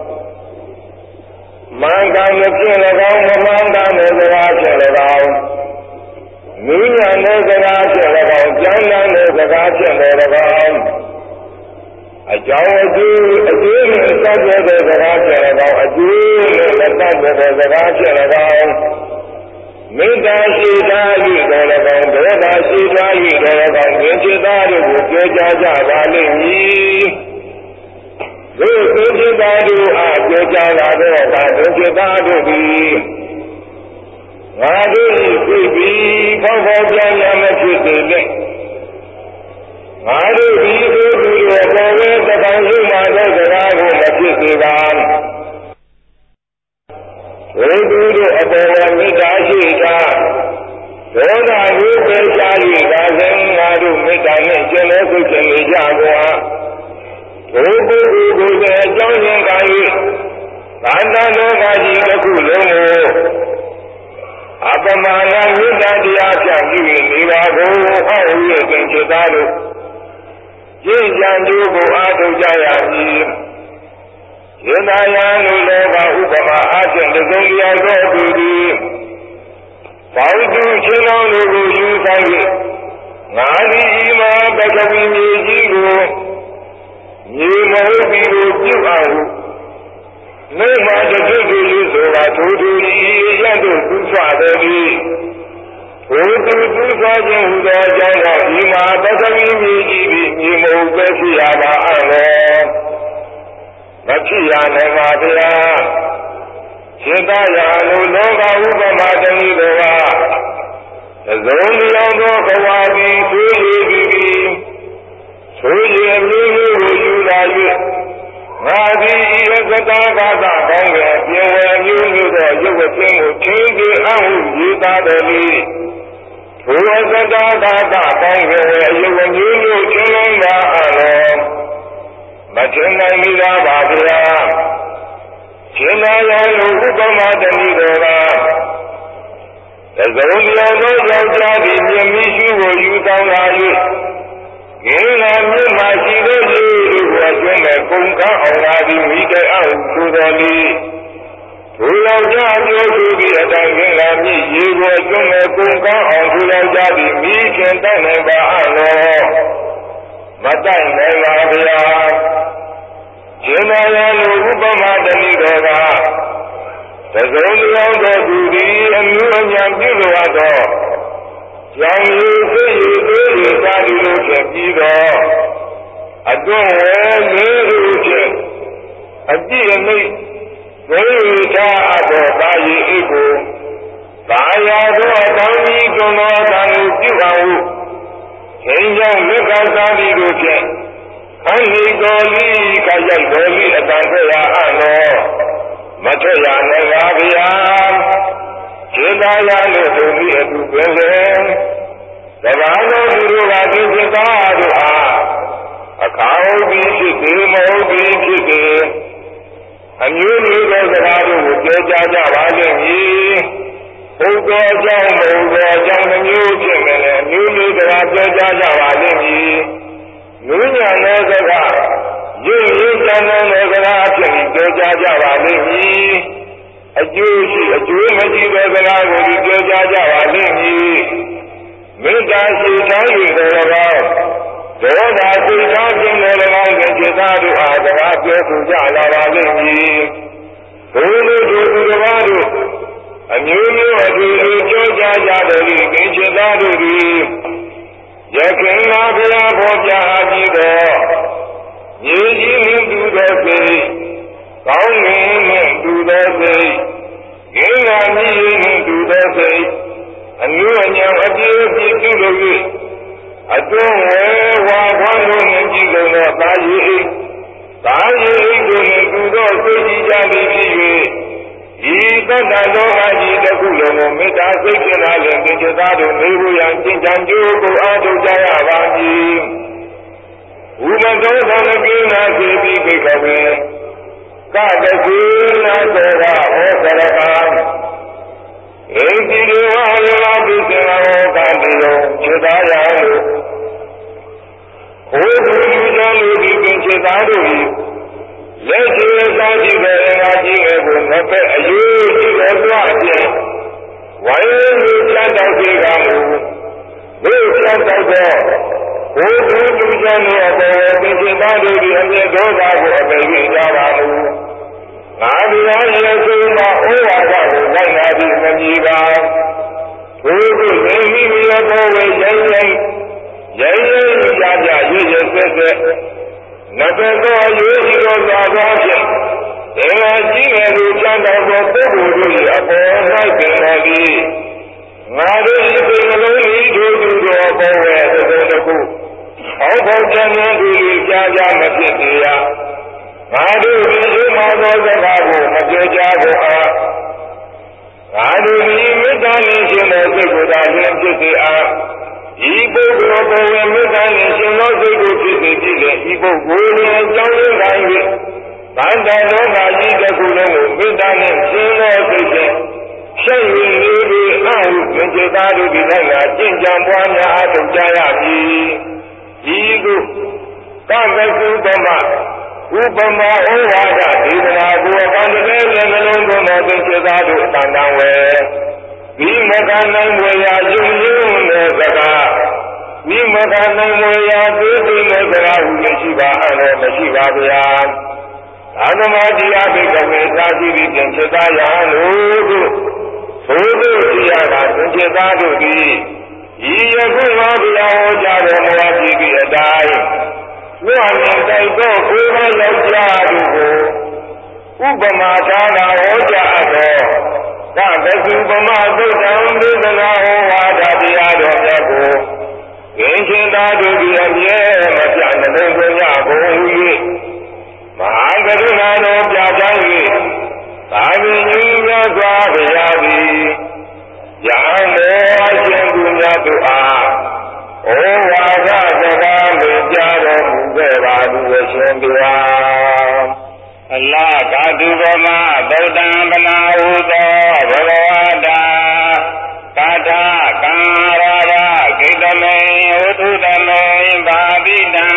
မင်္ဂမဖြင့်၎င်းမမင်္ဂမစကားဖြင့်၎င်းမိညာသောစကားဖြင့်၎င်းကျောင်းသားသောစကားဖြင့်၎င်းအကြောင်းအကျိုးအကျိုးနဲ့စသဖြင့်သောစကားဖြင့်၎င်းအကျိုးနဲ့လက်သဖြင့်သောစကားဖြင့်၎င်းမေတ္တာရှိတာ၍တော်၎င်းဒေါသရှိတာ၍တော်၎င်းဉာဏ်จิตသားတို့ကိုပြောကြားကြပါလိမ့်မည်တို့ဉာဏ်จิตသားတို့အားပြောကြားလာတော့ဒါဉာဏ်จิตသားတို့သည်ငါတို့၏သိပြီးဖောက်ဖောက်ပြန်ပြန်မဖြစ်စေနဲ့ငါတို့ဒီတို့သူတို့ပေါ်ဝဲတပံရှိမှသောစကားကိုမဖြစ်စေပါဘုသူတို့အပေါ်ဝမေတ္တာရှိတာဒေါသကိုပယ်ရှား၍ဒါစဉ်ငါတို့မေတ္တာနဲ့ကျင့်လို့ဆိုခြင်းကြကွာဘုပုဂ္ဂိုလ်ကိုလည်းအကြောင်းရင်းကား၍သာသနာလောကကြီးတစ်ခုလုံးကိုအပမာဏမေတ္တာတရားဖြန့်ပြီးနေပါကိုအောက်ရည်ခြင်းจิตသားတို့ကျင့်ကြံကြိုးကိုအားထုတ်ကြရမည်ယေနာယံလို့လည်းကဥပမာအားဖြင့်တစုံတရာသောသူသည်ပေါင်းသူချင်းတော်တို့ကိုယူဆိုင်၍ငါသည်ဤမှာပထဝီမြေကြီးကိုမြေမဟုတ်ပြီးကိုပြုအောင်နေမှာတတိယလူဆိုတာထိုးထိုးကြီးရတို့သူဆွတော်သည်ထိုးသူသူဆွခြင်းဟူသောအကြောင်းကြောင့်ဤမှာပထဝီမြေကြီးသည်မြေမဟုတ်ပဲဖြစ်ရပါအံ့လောမဖြစ်ရနိုင်ပါဗျာရှင်သာယာလိုလောကဥပမာတနည်းတော်ကသဇုံမျိုးသောဘဝကြီးဆွေးရည်ပြီးဆွေးရည်မျိုးမျိုးကိုယူလာ၍ငါသည်ဤသတ္တဘာသာကောင်းကင်ပြင်ဝယ်မျိုးမျိုးသောရုပ်ဝတ္ထုကိုချင်းချင်းအဟုရေးသားတော်မူထိုသတ္တဘာသာကောင်းကင်အယုံမျိုးမျိုးချင်းလုံးသာအလောမထင်နိုင်မိတာပါဗျာရှင်သာယာလိုဥပမာတနည်းတော်ကသဇုံတရားသောယောက်ျားသည်မြင်မိရှုကိုယူဆောင်လာ၍ငင်းလာမြင့်မှရှိသောလူတို့ကိုအတွင်းမဲ့ကုန်ကားအောင်လာပြီးမိတဲ့အောင်ဆိုတော်လေထိုယောက်ျားပြောဆိုပြီးအတိုင်းငင်းလာမြင့်ရေကိုအတွင်းမဲ့ကုန်ကားအောင်ထိုယောက်ျားသည်မိခင်တတ်နိုင်ပါအလောမတတ်နိုင်ပါဗျာရှင်သာယာလိုဥပမာတနည်းတော်ကသဇုံတရားသောသူသည်အမျိုးအညာပြုလိုအပ်သောကြောင့်ရည်စိတ်ရည်သေးရည်သာဒီလိုဖြင့်ပြီးတော့အတွင်းဝဲငေးဟုဖြင့်အပြည့်အမိတ်ဝိဝိထာအပ်သောသာယိအိကိုသာယာသောအကောင်းကြီးတွင်သောသာကိုပြုအောင်ဟုချိန်ကြောင့်လက်ကားသာဒီလိုဖြင့်အဟိတော်လီကရိုက်တော်လီအတန်ထွက်ရအံ့တော်မထွက်ရနိုင်ပါဗျာရှင်သာယာလို့သူမိအတူပင်လေတဘာသောသူတို့ကသူစိတ်သားတို့အားအခါဟုတ်ပြီးဖြစ်ပြီးမဟုတ်ပြီးဖြစ်ပြီးအမျိုးမျိုးသောစကားတို့ကိုပြောကြားကြပါလိမ့်မည်ဟုတ်သောအကြောင်းမဟုတ်သောအကြောင်းမျိုးဖြစ်မယ်လေအမျိုးမျိုးစကားပြောကြားကြပါလိမ့်မည်နုညံသောစကားရင်းရင်းတန်တန်သောစကားဖြင့်ပြောကြားကြပါလိမ့်မည်အကျိုးရှိအကျိုးမရှိသောစကားကိုပြောကြားကြပါလိမ့်မည်မေတ္တာရှိထား၍တော်၎င်းဒေါသစိတ်ထားခြင်းတော်၎င်းဖြင့်จิตသားတို့အားစကားပြောဆိုကြလာပါလိမ့်မည်ဘုလိုတို့သူတစ်ပါးတို့အမျိုးမျိုးအတူတူပြောကြားကြတော်၏ကိจิตသားတို့သည်ယခင်ကဘုရားဖော်ပြအပ်ပြီးတော့ညီကြီးနှင့်တူသောစိတ်ကောင်းငင်နှင့်တူသောစိတ်ငင်းငါမြအတွင်းဝဲဝါခွန်တို့နှင့်ကြည်ကုန်သောသာယိအိသာယိအိတို့နှင့်သူသောစိတ်ကြည်ကြသည်ဖြစ်၍ဤသတ္တလောကကြီးတစ်ခုလုံးကိုမေတ္တာစိတ်ဖြင့်လာလျင်သင်္ချသားတို့နေဖို့ရန်ကျင့်ကြံကြိုးကိုအားထုတ်ကြရပါမည်ဥမသောသံကိနာစေတိပိကဝေကတသေနာသောကဟောစရကံဧတိဒေဝယောပိစေဝကံတိယောခြေသားရလို့ဟိုသူယူကြလို့ဒီပင်ခြေသားတို့၏လက်ရှိသာကြည့်တဲ့ငါကြည့်ခဲ့ကိုမဖက်အယူကြည့်တော်သွားခြင်းဝိုင်းလူချမ်းတော်စေကမူဘုရားတော်သောဘုသူသူကျမ်းတော်အပေါ်ပင်ခြေသားတို့၏အမြဲဒေါသကိုအပေ၍ကြပါမူငါဒီရောရဲ့ဆုံးသောဩဝါဒကိုလိုက်နာပြီးမမြည်ပါဘုသူနေမိမိရဲ့ဘောဝေရိုင်းရိုင်းရိုင်းရိုင်းကြကြရည်ရည်ဆက်ဆက်နတ်သောအရေးကြီးသောသာသာဖြင့်သင်္ဃာကြီးငယ်ကိုချမ်းသာသောပုဂ္ဂိုလ်တို့၏အပေါ်၌ပင်တော်သည်ငါတို့၏စိတ်နှလုံးဤတို့သူသောဘောဝေသုံးတစ်ခုဟောဖို့ကြံရန်သူ၏ကြားကြမဖြစ်သေးရငါတို့ဒီအိမ်မှာသောစကားကိုမပြောကြဘူးအားငါတို့ဒီမေတ္တာနှင့်ရှင်သောစိတ်ကိုသာလျှင်ဖြစ်စေအားဤပုဂ္ဂိုလ်ဘဝမေတ္တာနှင့်ရှင်သောစိတ်ကိုဖြစ်စေဖြစ်လေဤပုဂ္ဂိုလ်နှင့်ကြောင်းရင်းတိုင်း၍ဗန္တန်လောကကြီးတစ်ခုလုံးကိုမေတ္တာနှင့်ရှင်သောစိတ်ဖြင့်ဖြည့်ရည်နေပြီးအဟုသင်္ကေတတို့ဒီ၌ကကျင့်ကြံပွားများအားထုတ်ကြရမည်ဤသို့ကမ္မစုပမဥပမာဩဝါဒဒေသနာကိုအပန်းတည်းလည်းနှလုံးသွင်းသောသင်္ကေတတို့အတန်တန်ဝဲဒီမကနိုင်ဝေရာယုံယုံသောစကားဒီမကနိုင်ဝေရာသိသိသောစကားဟုမရှိပါအဲ့တော့မရှိပါဗျာအာသမာတရားပိကဝေသာရှိပြီးပြင်ချက်သားရလို့တို့သို့သောတရားကသင်္ကေတတို့သည်ဤယခုမှာဘုရားဟောကြားတော်မူပြီးသည့်အတိုင်းဝိဟံတိုက်သောကိုယ်တော်ယောက်ျားတို့ကိုဥပမာထားတာဟောကြားအပ်သောသဗ္ဗစုပမသုတ်တံဒေသနာဟောဝါဒတရားတော်မြတ်ကိုသင်္ချင်သာတို့သည်အမြဲမပြတ်နှလုံးသွင်းကြကုန်၍မဟာကရုဏာတော်ပြချမ်း၍သာဝိညူများစွာဘုရားသည်ယဟန်မောအရှင်သူများတို့အားဩဝါဒစကားကိုကြားတော်မူခဲ့ပါသည်ရှင်ဘုရားအလားကာတုဗမဗုဒ္ဓံဗနာဟုသောဘဂဝတာကာထာကံရာရကိတမေဝုထုတမေဘာတိတံ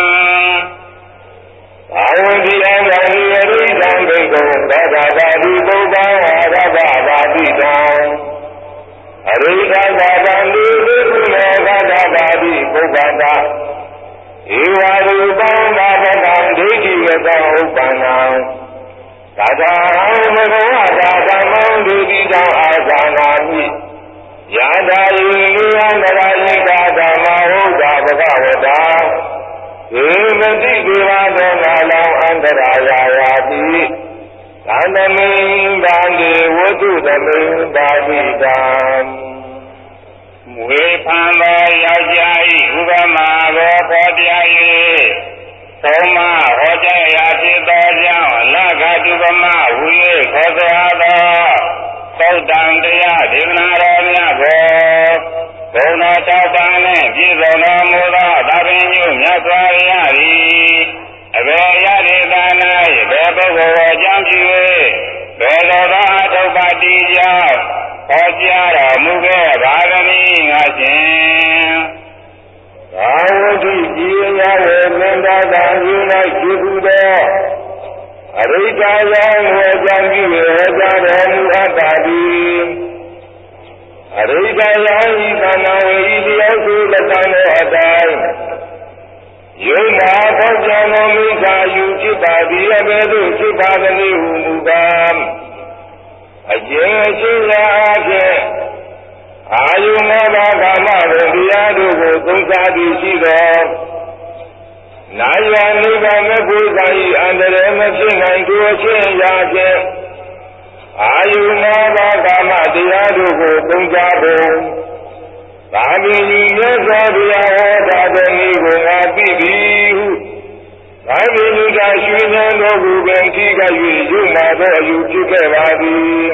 ဘာဝတိယံဝိရိသံဘိက္ခုသောတာပတိဘုဒ္ဓံဝါဒဗဘာတိတံအရိသသာတံလူဘိက္ခုမေသောတာပတိဘုဒ္ဓတာဧဝရူပံဘာဝတံဒိဋ္ဌိယတံဥပ္ပန္နံသာသာဟံဘဂဝတာဓမ္မံဒိဋ္ဌိတံအာသနာမိယတာယိနိယံတရာယိကာဓမ္မဝုဒ္ဓဘဂဝတာဧမတိဒေဝသောနာလံအန္တရာယာယာတိသန္တမိဗန္တိဝတ္ထုသမိပါတိတံဝေဖန်သောယောက်ျား၏ဥပမာကိုပေါ်ပြ၍သုံးမဟောကြားရာဖြစ်သောကြောင့်လက္ခတုပမဟူ၍ခေါ်ဆိုသောသုတ်တံတရားဒေသနာတော်များကိုဘုံတော်တောက်ပံနှင့်ပြည့်စုံတော်မူသောသဗ္ဗညုမြတ်စွာဘုရားသည်အဘယ်ရဒေသ၌ဘယ်ပုဂ္ဂိုလ်ကိုအကြောင်းပြု၍ဘယ်လိုသောအထုပ္ပတိကြောင့်ဟောကြားတော်မူခဲ့ပါသနည်းငါရှင်သာဝတိကြည်ရဝေမန္တသာယူ၌ရှိခုသောအရိတယံဝေကြောင့်ပြုဟောကြားတော်မူအပ်ပါသည်အရိတယံဤသနာဝေဤတယောက်စုလက်ခံသောအတိုင်းယုံနာသောကြောင့်မိစ္ဆာယူဖြစ်ပါသည်အဘယ်သို့ဖြစ်ပါသနည်းဟုမူကားအကျဉ်းရှိရာအဖြစ်အာယုမောဘာကာမတို့တရားတို့ကိုသုံးစားပြီးရှိသောနာယနိဗ္ဗာန်မဲ့ကိုယ်စာ၏အန္တရာယ်မဖြစ်နိုင်သူအချင်းရာခြင်းအာယုမောဘာကာမတရားတို့ကိုသုံးစားဖို့သာမီညီမြတ်စွာဘုရားဟောတာတဲ့ဤကိုငါသိသည်ဟုသာမီညီကရွှေဉာဏ်တော်ကိုပင်ထိက၍ရုပ်မာသောအယူဖြစ်ခဲ့ပါသည်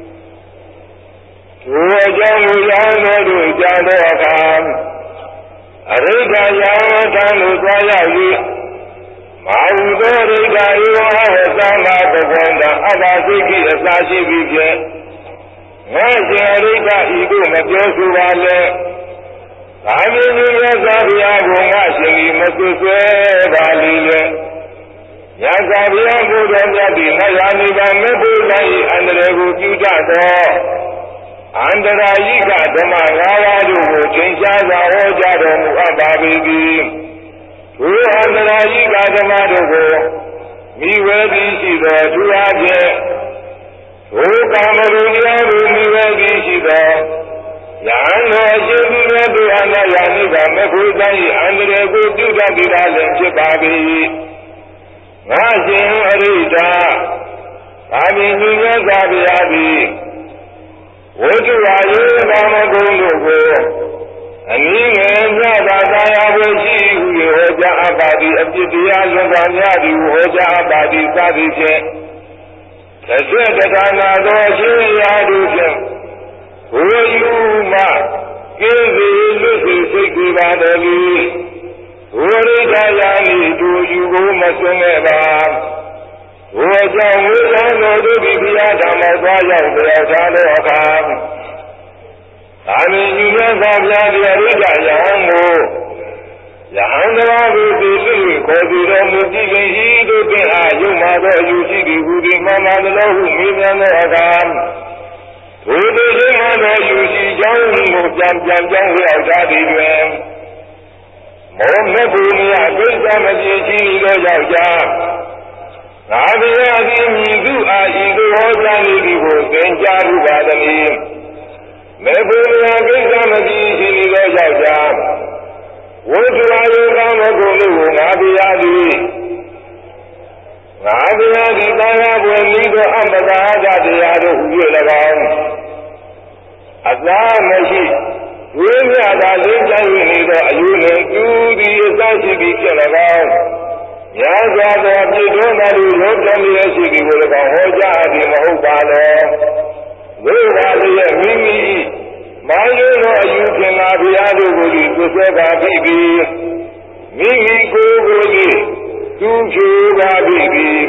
ထိုအကြောင်းကိုရောင်းတော်တို့ကြားသောအခါအရိဒာယံထံသို့သွားရောက်၍မာဟုသောရိဒာဧဝဟေသံဃာသဘန္တအဘသိကိအစာရှိပြီးဖြင့်ငါရှင်အရိဒာဤသို့မပြောဆိုပါလဲသာမီညီမြတ်စွာဘုရားကိုငါရှင်ဤမဆွဆွဲပါလိမ့်လေမြတ်စွာဘုရားကိုယ်တော်မြတ်သည်နယနိဗ္ဗာန်မေဖို့၌အန္တရာယ်ကိုပြုတတ်သောအန္တရာယိကဓမ္မငါးပါးတို့ကိုသင်ကြားစွာဟောကြားတော်မူအပ်ပါပေသည်ထိုအန္တရာယိကဓမ္မတို့ကိုမိဝဲသည်ရှိသောသူအားဖြင့်ထိုကာမဂုဏ်များကိုမိဝဲသည်ရှိသောယံသောအရှင်ဘုရားတို့အနာယာနိဗ္ဗာန်မေဖို့၌အန္တရာယ်ကိုပြုတတ်သည်သာလည်းဖြစ်ပါ၏ငါရှင်အရိဒာသာမီညီမြတ်စွာဘုရားသည်ဝိတုဝါယေကာမဂုဏ်တို့ကိုအနည်းငယ်မြတ်သာသာယာဝေရှိဟုဟောကြားအပ်ပါသည်အပြစ်တရားလွန်စွာများသည်ဟောကြားအပ်ပါသည်စသည်ဖြင့်တစ်ဆက်တခါနာသောအရှင်ရာတို့ဖြင့်ဘုယူမှကိလေလွတ်စေစိတ်ကြပါတော်လေဘုရိဒာယာနိတူယူကိုမဆွခဲ့ပါဘုရားကြောင့်ဝိသံတော်တို့ဒီဘုရားဓမ္မသွားရောက်ပြောထားသောအခါသာမီညီမြတ်စွာဘုရားဒီအရိဒာယဟန်ကိုယဟန်တော်ကိုသိသိခေါ်ပြီးတော်မူကြည်ခင်ဤသို့တင်အားယုံမာသောအယူရှိသည်ဟူသည်မှန်ပါသလားဟုမေးမြန်းသောအခါထိုသိရှိမှသောယူရှိကြောင်းကိုပြန်ပြန်ကြောင်းရောက်ထားသည်တွင်မောမေဘူမိယကိစ္စမပြေရှိသောယောက်ျားငါဘုရားသည်မြည်သူအားဤသို့ဟောကြားနေသည်ကိုသင်ကြားဘူးပါသည်မေဘူမိယကိစ္စမပြေရှိသောယောက်ျားဝိတုအာယကမဂုဏ်ကိုငါဘုရားသည်ငါဘုရားသည်သာယာပွင့်ဤသို့အမ္ပဒါဂတရားတို့ဟူ၍၎င်းအသာမရှိဝိမြာသာလေးကြ၍နေသောအယူနှင့်သူသည်အစရှိပြီးဖြစ်၎င်းညာစွာသောပြည့်တော်သာလူလုံးတော်မြတ်ရှိသည်ကို၎င်းဟောကြားသည်မဟုတ်ပါလောဝိဝါဒရဲ့မိမိမာယုသောအယူဖြင့်ငါဘုရားတို့ကိုသည်ဆွဆွဲပါပြီပြီးမိမိကိုယ်ကိုသည်သူချူပါပြီပြီး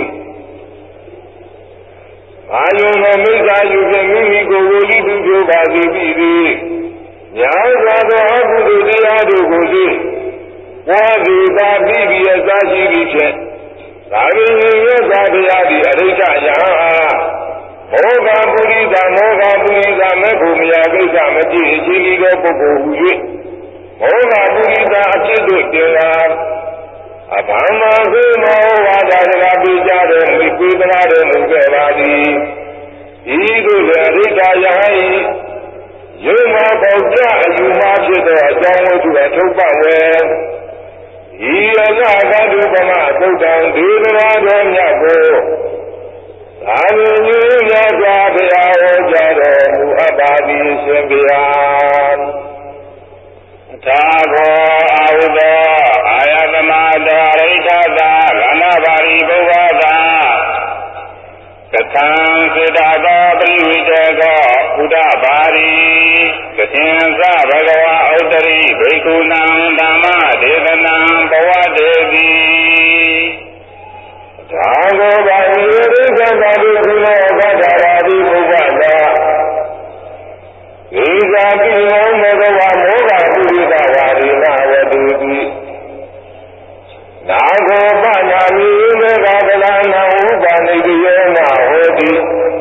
မာယုသောမိစ္ဆာယူဖြင့်မိမိကိုယ်ကိုသည်သူချူပါပြီပြီးညာစွာသောအကုသိုလ်တရားတို့ကိုသည်ဝါဒီပါပြီပြီးအစရှိပြီးဖြင့်သာမီမြတ်စွာဘုရားသည်အရိဒာယဟန်မောဂပုရိသမောဂပုရိသမေဖို့မယာကိစ္စမကြည့်အချင်းဤသောပုဂ္ဂိုလ်ဟူ၍မောဂပုရိသအဖြစ်သို့တင်လာအဘမသေမောဝါဒစကားပေးကြတော်မူပြေသနာတော်မူခဲ့ပါသည်ဤသို့အရိဒာယဟန်၏ယုံမှာပေါကြအယူမှာဖြစ်သောအကြောင်းဝတ္ထုအထုတ်ပတ်ဝဲဤအစကတုပမသုတ်တံဒေသနာတော်မြတ်ကိုသာမီညီမြတ်စွာဘုရားဟောကြားတော်မူအပ်ပါသည်ရှင်ဘုရားသာဘောအာဟုသောအာယတမတော်ရိဋ္ဌသာကဏ္ဍပါရိဘုရားသာကထံစေတာသောပရိဝိတေကောဥဒ္ဒပါရိကသင်္သဘဂဝါဥတ္တရိဘိက္ခုနံဓမ္မဒေသနံဘဝတေတိသာဂောဘာဝိရိသံသာတိကုလောကထာရာတိဘုရားသာဤသာပိယောမေဘဝမောဂပုရိသဝါရိနာဝတုတိနာဂောပနာမိမေဃဗလာနာဥပါနိတိယောမဟောတိ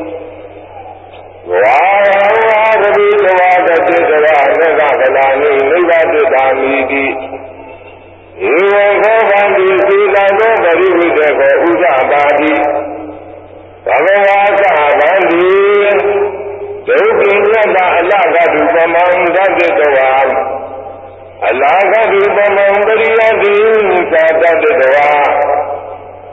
ဝါဝါသတိတဝါတတိတဝါမေဃဗလာနိနိဗ္ဗာတိတာမိတိဧဝံခောဗံတိသေတံသောပရိဝိတေခောဥဒ္ဒပါတိဘဂဝါသဗံတိဒုက္ခိညတ္တအလကတုပမံဓတ္တဝါအလကတုပမံပရိယတိသာတတ္တဝါ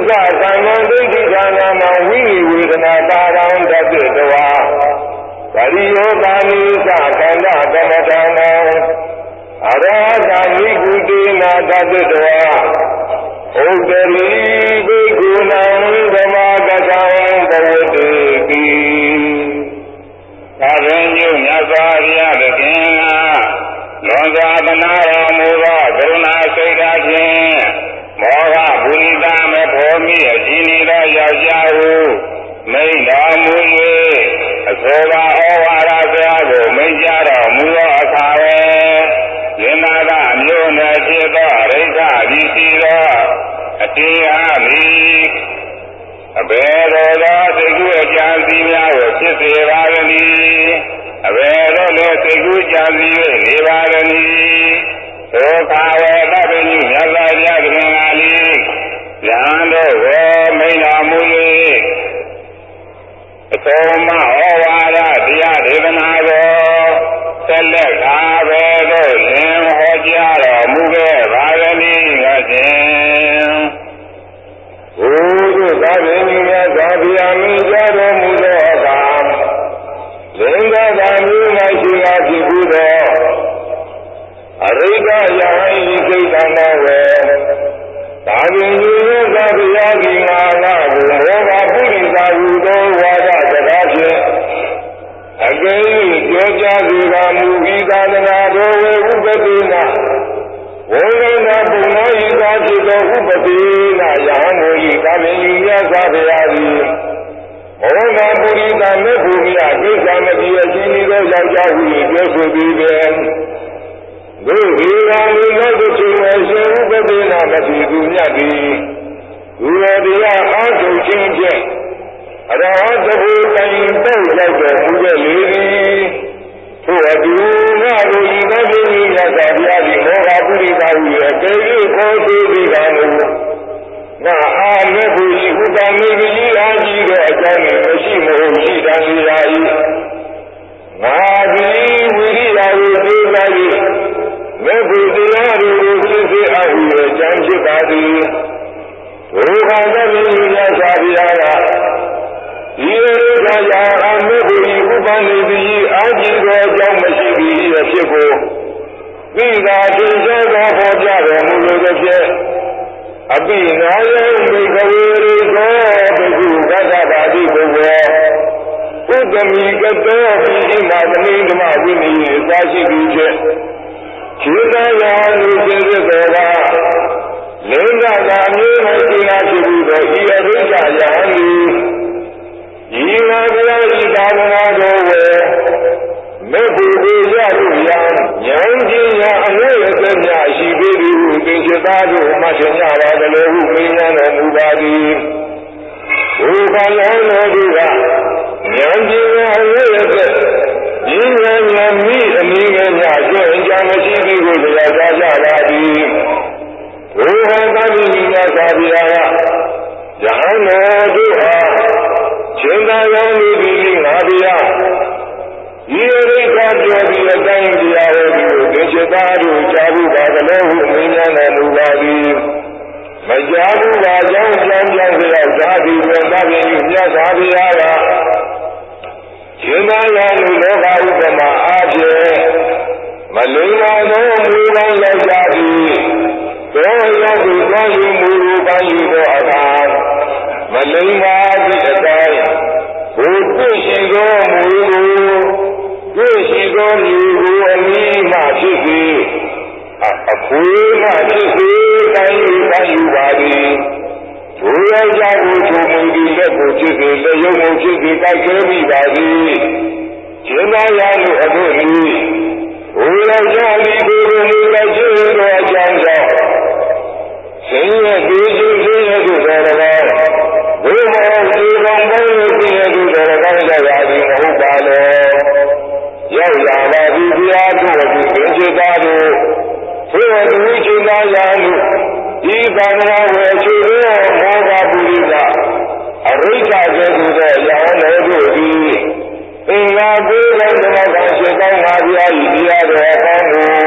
သသံဃာဒိဋ္ဌိဌာနမှာဝိဝေဒနာပါရံတတိတဝါပရိယောဂာနိသခန္ဓာကမ္မထာနံအရဟတနိကုတေနာတတိတဝါဥဒ္ဒရိဘိက္ခုနံဓမ္မကထာံဘဝတိတိသာဝေညုမြတ်စွာဘုရားသခင်ကလွန်စွာသနာတော်မူသောကရုဏာစိတ်ဓာတ်ဖြင့်မောဟဘူရိတမဖောမိအရှင်နေသောယောက်ျားဟုမိန့်တော်မူ၍အသောဘာဩဝါဒစကားကိုမိန့်ကြားတော်မူသောအခါပဲယင်နာကအမျိုးနဲ့ဖြစ်သောရိဋ္ဌသည်ရှိသောအတရားသည်အဘယ်သောသောသိကုအကြံစီများကိုဖြစ်စေပါသနည်းအဘယ်သောလည်းသိကုကြံစီ၍နေပါသနည်းသောခါဝေသဗ္ဗညုမြတ်စွာဘုရားခင်ကလည်းယံတို့ကိုမိန့်တော်မူ၍အသောမဩဝါဒတရားဒေသနာကိုဆက်လက်ကားပဲလို့လင်းဟောကြားတော်မူခဲ့ပါသနည်းငါခြင်းဘုရားသဗ္ဗညုမြတ်စွာဘုရားမိန့်ကြားတော်မူသောအခါလင်းသောသာမျိုး၌ရှိသာဖြစ်ဘူးသောအရိဒယဟိစိတ်တမောဝေသာဝေညုမြတ်စွာဘုရားကြီးငါလာကိုမောဘပုရိသဟုသောဝါဒစကားဖြင့်အကယ်၍ပြောကြားစေကမူဤသာသနာတော်ဝေဥပတိနာဝေဒနာပုဏ္ဏဤသာဖြစ်သောဥပတိနာယဟန်ကိုဤသာဝေညုမြတ်စွာဘုရားကြီးမောဘပုရိသမေဖို့မြတ်ကိစ္စမတိအရှင်ဤသောယောက်ျားဟုပြောဆိုပြီးပဲဘုရားလူနောက်တစ်ချိန်မှာရှင်ဥပဒေနာမတိသူမြတ်သည်သူတော်တရားအားထုတ်ခြင်းဖြင့်အရဟတဘုတိုင်တော့ရောက်တော်မူခဲ့လေသည်ထို့အတူငါတို့ဤသောပြုမြတ်စွာဘုရားသည်မောဟပုရိသဟုရဲ့ကေယခေါ်ဆိုပြီးကမူငါအားလည်းဘုရားဥပ္ပမေကြီးအားကြီးသောအကြောင်းကိုမရှိမဟုတ်ရှိတန်ရာ၏ငါသည်ဝိရိယကိုသိပါ၏မေဖို့တရားတို့ကိုသိစေအပ်၍ကြံဖြစ်ပါသည်ဘုရားသခင်မြတ်စွာဘုရားကဤရိက္ခာယာအမေဖို့ဤဥပ္ပနေသည်အာကြည့်သောအကြောင်းမရှိသည်အဖြစ်ကိုသိသာသင်ကြားသောဟောကြားတော်မူလိုသည်ဖြင့်အပိနာယံမိကဝေရိသောဘုဟုကသဗ္ဗာတိဘုရောဥဒ္ဓမိကတောပိဣမာသမိဓမ္မဝိနည်းသာရှိသည်ဖြင့်ခြေသာယာလူစေစေတော်ကလင်းသာသာမျိုး၌ရှိလာဖြစ်ပြီးတော့ဤအရိစ္ဆာယဟန်ဤဤနာဘုရားဤသာသနာတော်ဝေမေဖို့ကိုရသူယံဉာဏ်ကြီးရာအငွေ့ရသက်များရှိပြီးသည်ဟုသင်္ချသားတို့မှထင်ကြပါသလိုဟုမိညာတော်မူပါသည်ဘုရားလောတော်တို့ကဉာဏ်ကြီးရာအငွေ့ရသက်ဤဉာဏ်ဉာဏ်မိအနည်းငယ်များကျွင့်ကြမရှိသည်ကိုတရားကြားကြပါသည်ဘုရားသခင်မြတ်စွာဘုရားကယဟန်တော်တို့အားရှင်သာယောလူသည်ငါဘုရားဤရိက္ခာပြောပြီးအတိုင်းတရားဟောပြီးသင်္ချသားတို့ကြားဘူးပါသလိုဟုမိညာတော်မူပါသည်မကြားဘူးပါကြောင်းကြောင်းကြောင်းလျောက်သာသည်ဘုရားသခင်မြတ်စွာဘုရားကရှင်သာယောလူလောကဥပမာအားဖြင့်မလိမ္မာသောမူပေါင်းရောက်ကြသည်သောရောက်သူသွားယူမူရူပန်းယူသောအခါမလိမ္မာသည့်အတိုင်းဘုသိရှိသောမူကိုသိရှိသောမူကိုအမိမှဖြစ်စေအခွေမှဖြစ်စေတိုင်းယူတိုင်းယူပါသည်ဘုရားကြောင့်ချုံမူသည်လက်ကိုဖြစ်စေလက်ရုံကိုဖြစ်စေတိုက်ခဲမိပါသည်ရှင်သာယာလူအဖို့ဤဘုရားကြောင့်ဒီကိုယ်ကိုမူလိုက်ခြင်းသောအကြောင်းကြောင့်ဆင်းရဲဒုစရဆင်းရဲတို့တော်တော်ဘုရားဒီကောင်ကောင်းလို့ဆင်းရဲတို့တော်တော်ကြောင့်ရာသည်မဟုတ်ပါလေရောက်လာပါပြီဘုရားတို့ဒီသင်္ချသားတို့ဘုရားသူချင်းသာယာလို့ဒီဘာသာဝေချေသောမောဘပုရိသအရိစ္ဆာကျေသူသောယဟန်တော်တို့သည်အင်္ဂါကိုယ်တော်ဓမ္မကရှင်ကောင်းပါဘုရားဤတရားတော်အပေါင်းကို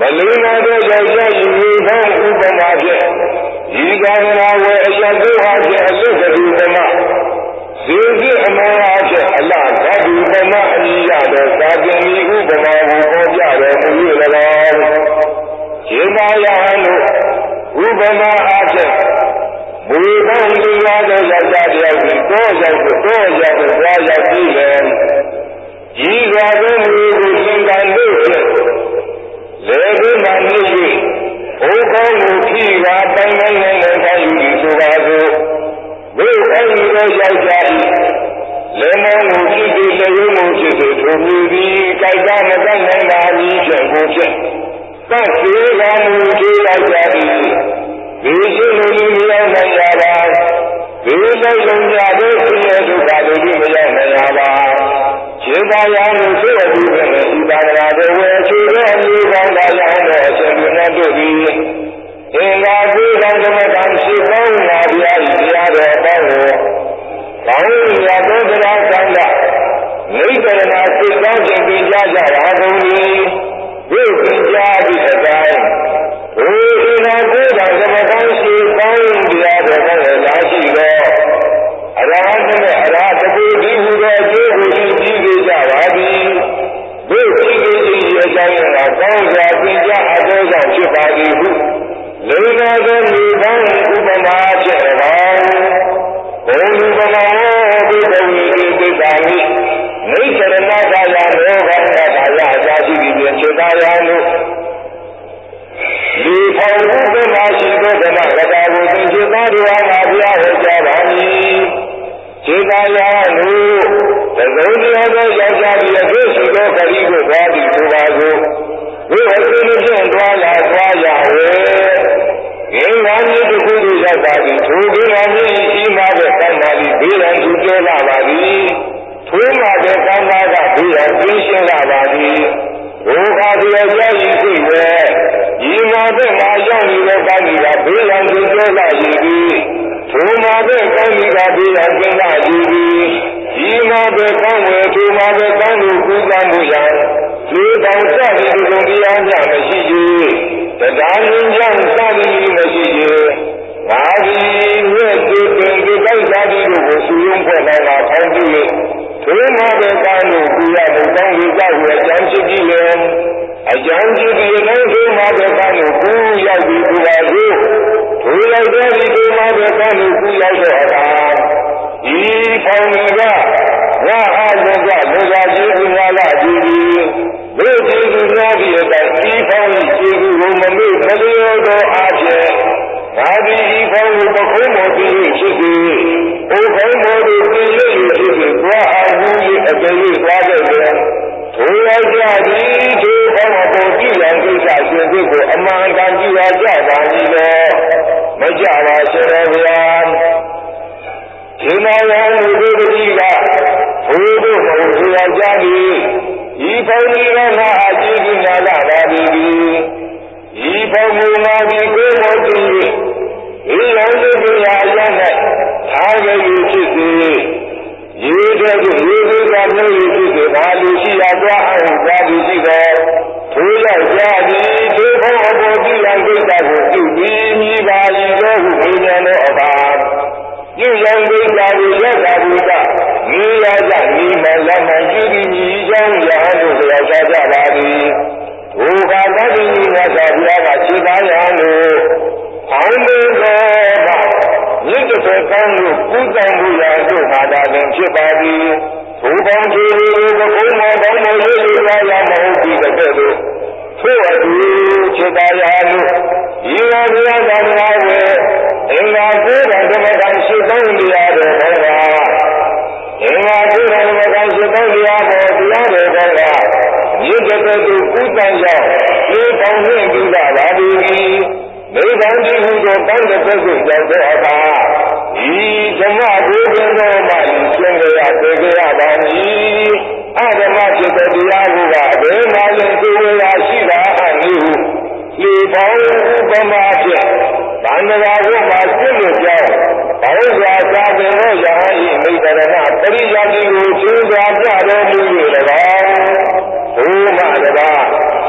မလိမ္မာသောယောက်ျားယူသောဥပမာဖြင့်ဤကာရဏဝေအယတုဟာဖြင့်အလုကတိသမဇေတိအမောအားဖြင့်အလဓာတုသမအမိရသောသာသင်ဤဥပမာကိုဟောပြတော်မူ၍၎င်းခြေသာယဟန်တို့ဥပမာအားဖြင့်မူကောင်းလူရသောယောက်ျားတယောက်ကိုတော့ရောက်တော့ရောက်သွားရောက်ပြီးလေဤစွာသောမူကိုသင်္ကန်းတို့ဖြင့်လေဘုမာနေ၍ဘုကောင်းကိုဖြီးပါတိုင်းတိုင်းနဲ့ခံယူပြီးဆိုပါစို့ဘုအဲ့ဒီသောယောက်ျား၏လေမောင်းကိုဖြစ်ပြီးလေရုံးကိုဖြစ်စေထိုမူသည်ကြိုက်တာမတတ်နိုင်ပါဘူးဖြင့်ကိုဖြင့်သတ်သေးကမူသေးယောက်ျားသည်ဒီရှိလိုလူမျိုးနိုင်ရပါဒီလိုလုံးကြတဲ့ဆင်းရဲဒုက္ခတွေမရောက်နိုင်ရပါခြေသာယာလို့ဆိုရပြီးပဲဤသာရတော်ဝယ်ချေတဲ့လူကောင်းသာရောက်တဲ့အရှင်ဘုရားတို့သည်အင်္ဂါကုသံဓမ္မကံရှိကောင်းလာပြားဤတရားတော်အပေါင်းကိုကောင်းရာသောတရားကံကနိဗ္ဗာန်စိတ်ကောင်းခြင်းပြကြကြပါကုန်၏ဘုရားပြပြီးအတိုင်းဘုရားကုသံဓမ္မကံရှိကောင်းတရားတော်ကိုလာရှိသောအရဟံနဲ့အရဟတပုဒီဟုသောအကျိုးကိုရှိကြည့်ကြပါသည်ဘုရားကြည့်ကြည့်ရဲ့အကြောင်းကကောင်းစွာပြကြအပ်သောကြောင့်ဖြစ်ပါသည်ဟုလေသာသောမြေကောင်းဥပမာဖြစ်၎င်းဘုံဥပမာဘုဒ္ဓဝိတိသိက္ခာမိနိစ္စရဏကာယလောကန္တကာယအစာရှိပြီးပြင်ခြေသာယာလို့ဒီဖောင်ဥပမာရှိသောဓမ္မကထာကိုသင်္ချေသားတို့အားမှာဘုရားဟောကြားပါမည်ခြေသာယာလို့သဇုံတရားသောယောက်ျားသည်အဖြစ်ရှိသောခရီးကိုသွားပြီးဆိုပါစို့ဘုရားရှင်ဖြင့်သွားလာသွားရဝေငင်္ဂါမြစ်တစ်ခုသို့ရောက်ပါသည်ထိုငင်္ဂါမြစ်ဤမှာပဲကံပါသည်ဘေးရန်သူပြောလာပါသည်ထိုမှာပဲကံပါကဘေးရန်သိရှင်းလာပါသည်ဘုရားတရားကြားဤသိဝဲဤမှာပဲငါရောက်နေတဲ့ကံဒီကဘေးရန်သူပြောလာရည်သည်ထိုမှာပဲကံဒီကဘေးရန်သိလာရည်သည်ဤမှာပဲကံဝဲထိုမှာပဲကံကိုကူးကံမှုရန်လေတောင်စသည်ဒီကုန်တရားညမရှိကြီးတရားရင်းကြောင့်စသည်မရှိကြီးငါသည်မြတ်သူပင်ဒီတိုက်စားသည်တို့ကိုစုယုံဖွဲ့နိုင်တာထောင်းပြီးထိုမှာပဲကံကိုကူရမှုကောင်းကြီးကြောက်ရအကျမ်းရှိကြီးလေအကျမ်းရှိကြီးလည်းထိုမှာပဲကံကိုကူရောက်ပြီးကူပါစို့ထိုလိုက်တဲ့ဒီထိုမှာပဲကံကိုကူရောက်တော့အခါဤဖောင်ကြီးကငါအားလုံးကလူသာကြီးဥမာလာကြီးကြီးဘုရားကြီးများပြီးအတိုင်းဤဖောင်ကြီးကိုမမေ့ကလေးတော်အားဖြင့်ငါဒီဤဖောင်ကိုပခုံးမော်ပြီးဖြစ်ပြီးအိုခေါင်းမော်ပြီးပြည့်ရည်ဖြစ်ပြီးသွားအောင်ဘူး၏အကျဉ်းသွားခဲ့တယ်ထိုလိုက်ကြသည်ထိုဖောင်ပေါ်ကြည့်ရန်ကိစ္စရှင်ကိုအမှန်ကန်ကြည့်ရကြပါမည်လောမကြပါရှင်တော်ဗျာဒီနာယံလူတို့ကြီးကဘုရားတို့ဟောကြားကြသည်ဤဖောင်ကြီးကငါအကြည့်ကြီးများလာပါပြီဤဖောင်မူမှာဒီကိုယ်ပေါ်ကြည့်ဤလောကကြီးရာရ၌ထားကြရဖြစ်စေရေတဲ့ရေသေးကမျိုးဖြစ်စေဘာလို့ရှိရသွားအောင်သာဒီရှိတော်ထိုးရောက်ကြသည်ဒီဖောင်အပေါ်ကြည့်ရန်ကိစ္စကိုပြုပြီးမိပါလေတော့ဟုမြင်ရတော့အပါပြုရောက်ကိစ္စကိုရက်တာဘုရားမိရကြမိမလည်းမကြည့်ပြီးညီကြောင်းရဟန်းတို့ပြောကြကြပါသည်ဘုရားသတိမြတ်စွာဘုရားကခြေသားရဟန်းတို့အောင်မေတော်မှာမြစ်တစ်ကောင်းလို့ကုသံမှုရာတို့မှာသာလင်ဖြစ်ပါသည်ဘုပေါင်းခြေကိုဘုံမောကောင်းလို့ရေးရရမဟုတ်ပြီတဲ့တို့ထို့အတူခြေသားရဟန်းတို့ဤဝါဘုရားသာသနာဝေအင်္ဂါကိုယ်တော်ဓမ္မကံရှိကောင်းတရားတော်ဟောတာအင်္ဂါကိုယ်တော်ဓမ္မကံရှိကောင်းတရားတော်တရားတော်ဟောတာမြစ်တဲ့သူကုသံကြောင့်ဒီပေါင်းနှင့်ပြီးတာပါပြီမိဘံဒီဟုသောတောင်းတဲ့ပုဂ္ဂိုလ်ကြောင့်သောအခါဤဓမ္မကိုယ်တော်မှရှင်းကြရပြေကြရပါမည်အဓမ္မဖြစ်တဲ့တရားကိုအဘယ်မှလည်းကိုယ်ဝေရာရှိတာအနည်းဟုလေပေါင်းဥပမာဖြင့်ဗန္ဒရာကိုမှပြည့်လို့ကြောင်းဘောဇာသာပင်သောယဟန်၏မိတ္တရဏပရိယာတိကိုကျင်းစွာပြတော်မူ၍၎င်းဘုမတပါရုပ်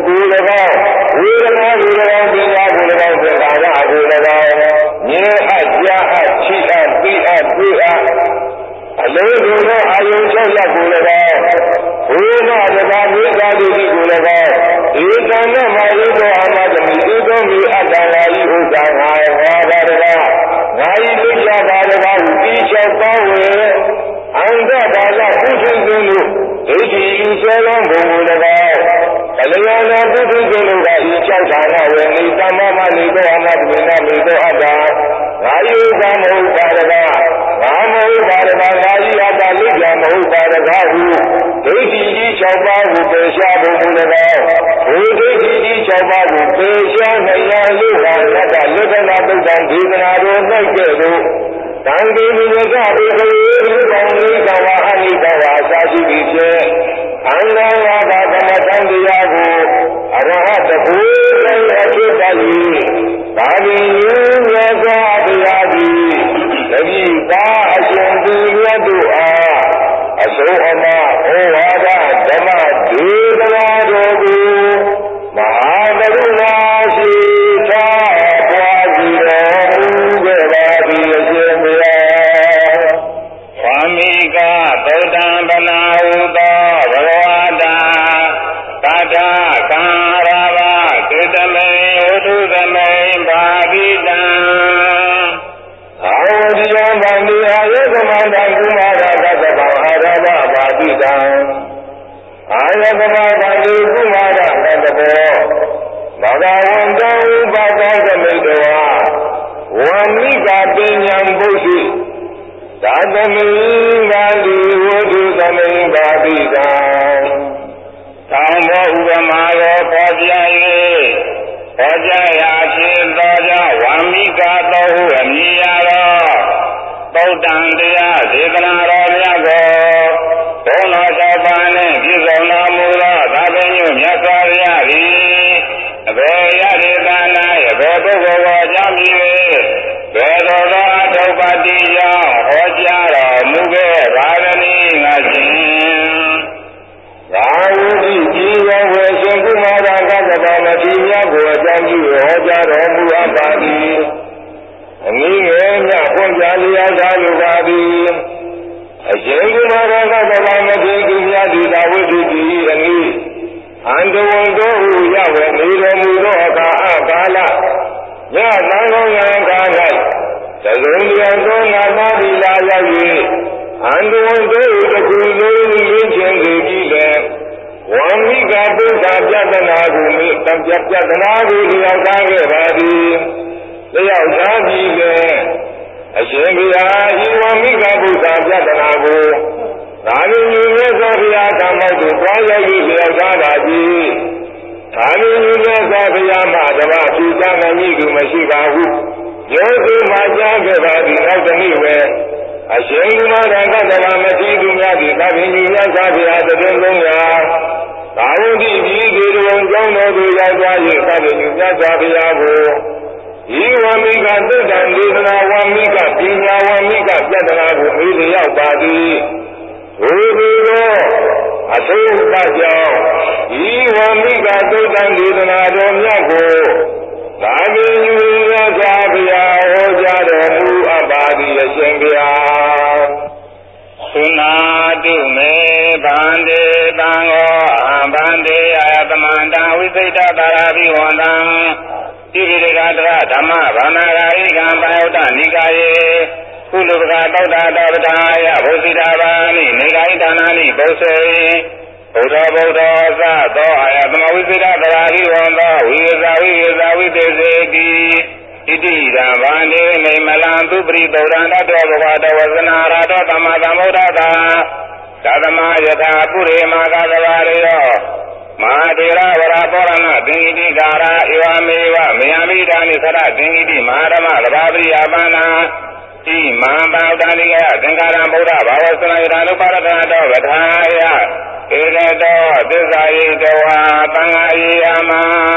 ကူ၎င်းဝေဒနာကူ၎င်းပညာကူ၎င်းသင်္ခါရကူ၎င်းမြင်အပ်ကြားအပ်ချိအပ်သိအပ်တွေ့အပ်အလုံးစုံသောအာယုံ၆ရပ်ကူ၎င်းဘုရားတပါးမိစ္ဆာတိတိကူ၎င်းဧတံနမယုသောအမတမိဧသောမိအတ္တဝါယိဥစ္စာငါငါပါတကားငါဤလိစ္ဆာပါတကားဟုတိလျှောက်ပါဝေအန္တဘာသာပုထုဇဉ်တို့ဒိဋ္ဌိယူဆွဲသောဘုံကို၎င်းကလျာဏပုထုဇဉ်တို့ကဤ၆ဌာနဝေနိသမ္မာမနိသောအမတမိနာမိသောအတ္တငါဤဥစ္စာမဟုတ်ပါတကားငါမဟုတ်ပါတကားငါဤအတ္တလိစ္ဆာမဟုတ်ပါတကားဟုဒိဋ္ဌိကြီး၆ပါးကိုပယ်ရှားဖို့မူ၎င်းဘုဒိဋ္ဌိကြီး၆ပါးကိုပယ်ရှားနိုင်ရလို့ဟာအတ္တလက္ခဏာပုဒ်တံဒေသနာတော်၌ကဲ့သို့တံတိမိယကပိခေဘုရားနိကဝါအနိကဝါသာရှိသည်ဖြင့်အန္တဝါဒသမထံတရားကိုအရဟတဘုရားအဖြစ်တည်းသာဝိညုမြတ်စွာဘုရားသည်တတိသာအရှင်သူမြတ်တို့အားအဆုံးအမဩဝါဒဓမ္မဒေသနာတော်ကိုမဟာကရုဏာရှိထားပွားစီတော်မူခဲ့ပါသည်အရှင်ဘုရားဝါမိကဗုဒ္ဓံဗနာဟုသောဘဂဝတာသတ္တကာရဝကေတမေဝတုသမေဘာဝိတံအာဝတိယံဗန္တိအာယသမန္တံကုမာရသတ္တဗံအာရဝဘာဝိတံအာယသမဗန္တိကုမာရသတ္တဘောဘဂဝန္တံဥပဒံသမိတဝါဝံမိကပညာဘုရှိသာသမိဂန္တိဝုဒုသမိဘာဝိတံသောဘောဥပမာရောပေါ်ပြ၍ပေါ်ကြရာဖြစ်သောကြောင့်ဝံမိကသောဟုအမည်ရသောသုတ္တံတရားဒေသနာတော်မြတ်ကိုဘုန်းတော်၆ပါးနှင့်ပြည့်စုံတော်မူသောသာဝညုမြတ်စွာဘုရားသည်အဘေယဒေသနာအဘေပုဂ္ဂိုလ်ကိုအကြောင်းပြု၍ဘယ်သို့သောအထုပ္ပတ္တိကြောင့်ဟောကြားတော်မူခဲ့ပါသနည်းငါရှင်သာဝတိကြီးရောဝေရှင်ကုမာရကသဗ္ဗမတိမြတ်ကိုအကြောင်းပြုဟောကြားတော်မူအပ်ပါသည်အနည်းငယ်မြတ်ပွင့်ကြလျာသာလိုပါသည်အရှင်ကုမာရကသဗ္ဗမတိသူမြတ်ဒီသာဝတိကြီးအနည်းအန္တဝံတို့ဟုရဝေနေတော်မူသောအခါအကာလညသံဃောယံကာ၌သလုံးလျံသောငါသားဒီလာရောက်၍အန္တဝံတို့ဟုတခုလုံးလင်းခြင်းစေပြီးလည်းဝံမိကပုဒ္ဒါပြဒနာကိုမိတံပြပြဒနာကိုလျောက်သားခဲ့ပါသည်လျောက်သားပြီးလည်းအရှင်ဘုရားဤဝံမိကပုဒ္ဒါပြဒနာကိုသာမညုမြတ်စွာဘုရားဓမ္မကိုတွားရောက်၍လျောက်သားတာကြီးသာမညုမြတ်စွာဘုရားမှတပါးဖြူချနိုင်မည်သူမရှိပါဟုယောဂီမှာကြားခဲ့ပါသည်နောက်တစ်နေ့ပဲအရှင်ကုမာရကသဗ္ဗမတိသူများသည်သာမညုမြတ်စွာဘုရားတည်လုံးရာသာဝတိပြည်ဒီရုံကျောင်းတော်သို့ရောက်သွား၍သာမညုမြတ်စွာဘုရားကိုဤဝမိကသုတ္တံဒေသနာဝမိကပညာဝမိကပြဒနာကိုမေးလျောက်ပါသည်ဘုရားအထုပ္ပကြောင့်ဤဝမိကသုတ္တံဒေသနာတော်မြတ်ကိုသာမညုမြတ်စွာဘုရားဟောကြားတော်မူအပ်ပါသည်အရှင်ဘုရားသုနာတုမေဗန္တေတံဟောအဗန္တေအာယတမန္တဝိသိတတာရာဘိဝန္တံတိပိဋကတရဓမ္မဗန္နာဂာယိကံပယုတ္တနိကာယေကုလပကတောတ္တတော်ပဋ္ဌာယဘုစိတာဘာနိနေဂိဌာနာနိဘုစေဘုဒ္ဓဗုဒ္ဓသသောအာယသမဝိသိတတာရာဘိဝန္တဝိဇာဝိဇာဝိသေစေတိဣတိဓမ္မန္တေမိမလံသူပရိသုဒ္ဓံတတောဘဝတဝဇနာရတောသမ္မာသမ္ဗုဒ္ဓတာသာသမယထာပုရိမာကသဘာရေယောမဟာဒေရဝရပောရဏသင်္ကိတိကာရဧဝမေဝမယမိဒာနိသရသင်္ကိတိမဟာဓမ္မသဘာပရိယပန္နာဣမဟာပန္တနိကသင်္ကာရံဗုဒ္ဓဘာဝစနယထာနုပါရတတောဝထာယဧကတောသစ္စာယိတဝါသံဃာယေယမ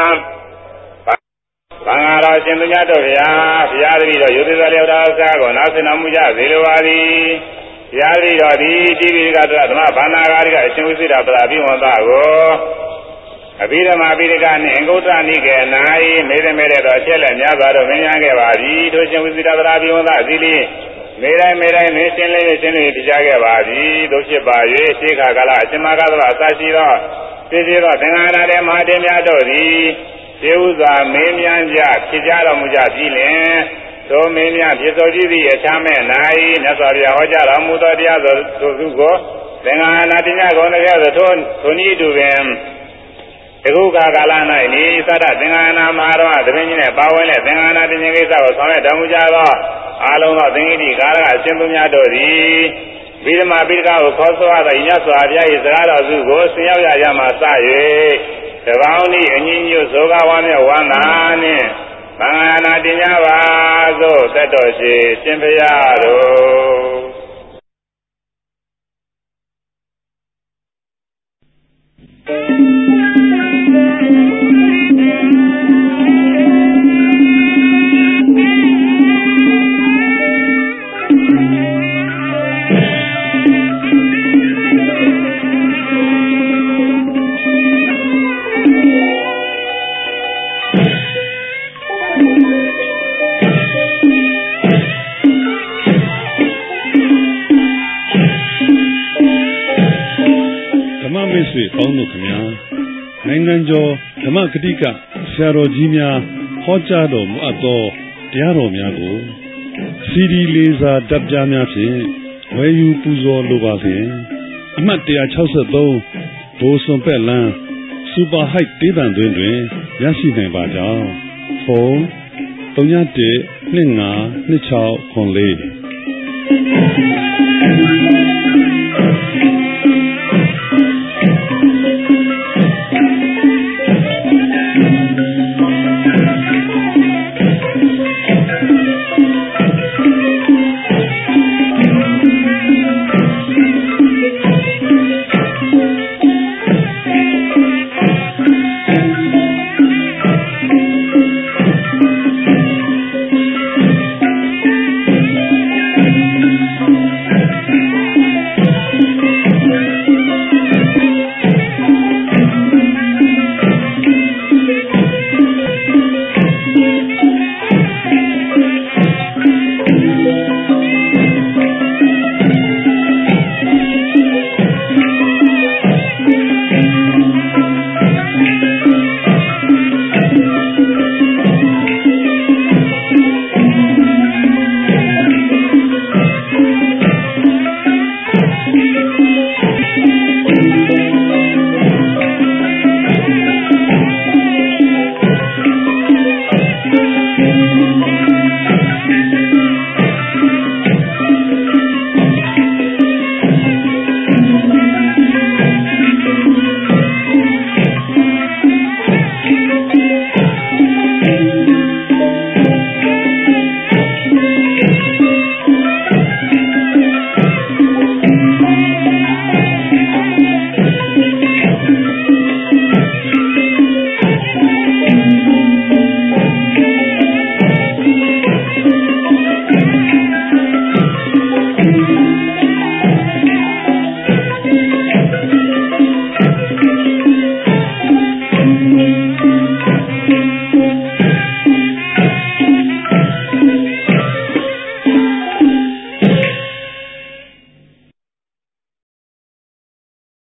သံဃာတော်ရှင်သူများတို့ဗျာဘုရားတပည့်တော်ယုတိသလျောတာစာကိုနားဆင်တော်မူကြစေလိုပါသည်ဘုရားတပည့်တော်ဒီတိပိဋကတရဓမ္မဘာနာဂာရိကအရှင်ဝိသေသပရာဘိဝန္တကိုအဘိဓမ္မာပိဋကနှင့်အင်္ဂုတ္တနိကေ၌မေတ္တမေတ္တတော်အချက်လက်များစွာတို့မင်းများခဲ့ပါပြီတို့ရှင်ဝိသီတသရာဘိဝန္တအသီလိမေတိုင်းမေတိုင်းမင်းရှင်းလင်းရှင်းလင်းတရားခဲ့ပါပြီတို့ဖြစ်ပါ၍ရှေးခါကာလအရှင်မဂ္ဂသလအစရှိသောသိသေးသောသင်္ဃာနာတေမဟာတေများတို့သည်သေဥစွာမင်းများကြဖြစ်ကြတော်မူကြပြီလင်သောမင်းများဖြစ်စောကြည့်သည့်အချမ်းမဲ့၌မြတ်စွာဘုရားဟောကြားတော်မူသောတရားသောသူကိုသင်္ဃာနာတေများကုန်တဲ့သောထိုထိုနည်းတူပင်တခုကာကာလ၌နိသတ္တသင်္ဃာနာမဟာတော်သမင်းကြီးနဲ့ပါဝင်တဲ့သင်္ဃာနာတင်ခြင်းကိစ္စကိုဆောင်ရွက်တော်မူကြသောအာလုံးသောသင်္ကိတိကာရကအရှင်သူများတို့သည်ဗိဓမာပိဋကကိုခေါ်ဆိုရသောညစွာဘုရား၏စကားတော်စုကိုဆင်ရောက်ရကြမှစ၍တပေါင်းဤအညီညွတ်သောကဝါမြတ်ဝန္တာနှင့်သံဃာနာတင်ကြပါသို့သက်တော်ရှိရှင်ဘုရားတို့ပေါင်းတို့ခင်ဗျာနိုင်ငံကျော်ဓမ္မဂတိကဆရာတော်ကြီးများဟောကြားတော်မူအပ်သောတရားတော်များကိုစီဒီလေးစာတပ်ပြားများဖြင့်ဝယ်ယူပူဇော်လိုပါစဉ်အမှတ်one sixty-threeဘိုးစွန်ပက်လန်းစူပါဟိုက်ဒေသတွင်တွင်ရရှိနိုင်ပါကြောင်းဖုန်းthree one one two five two six four four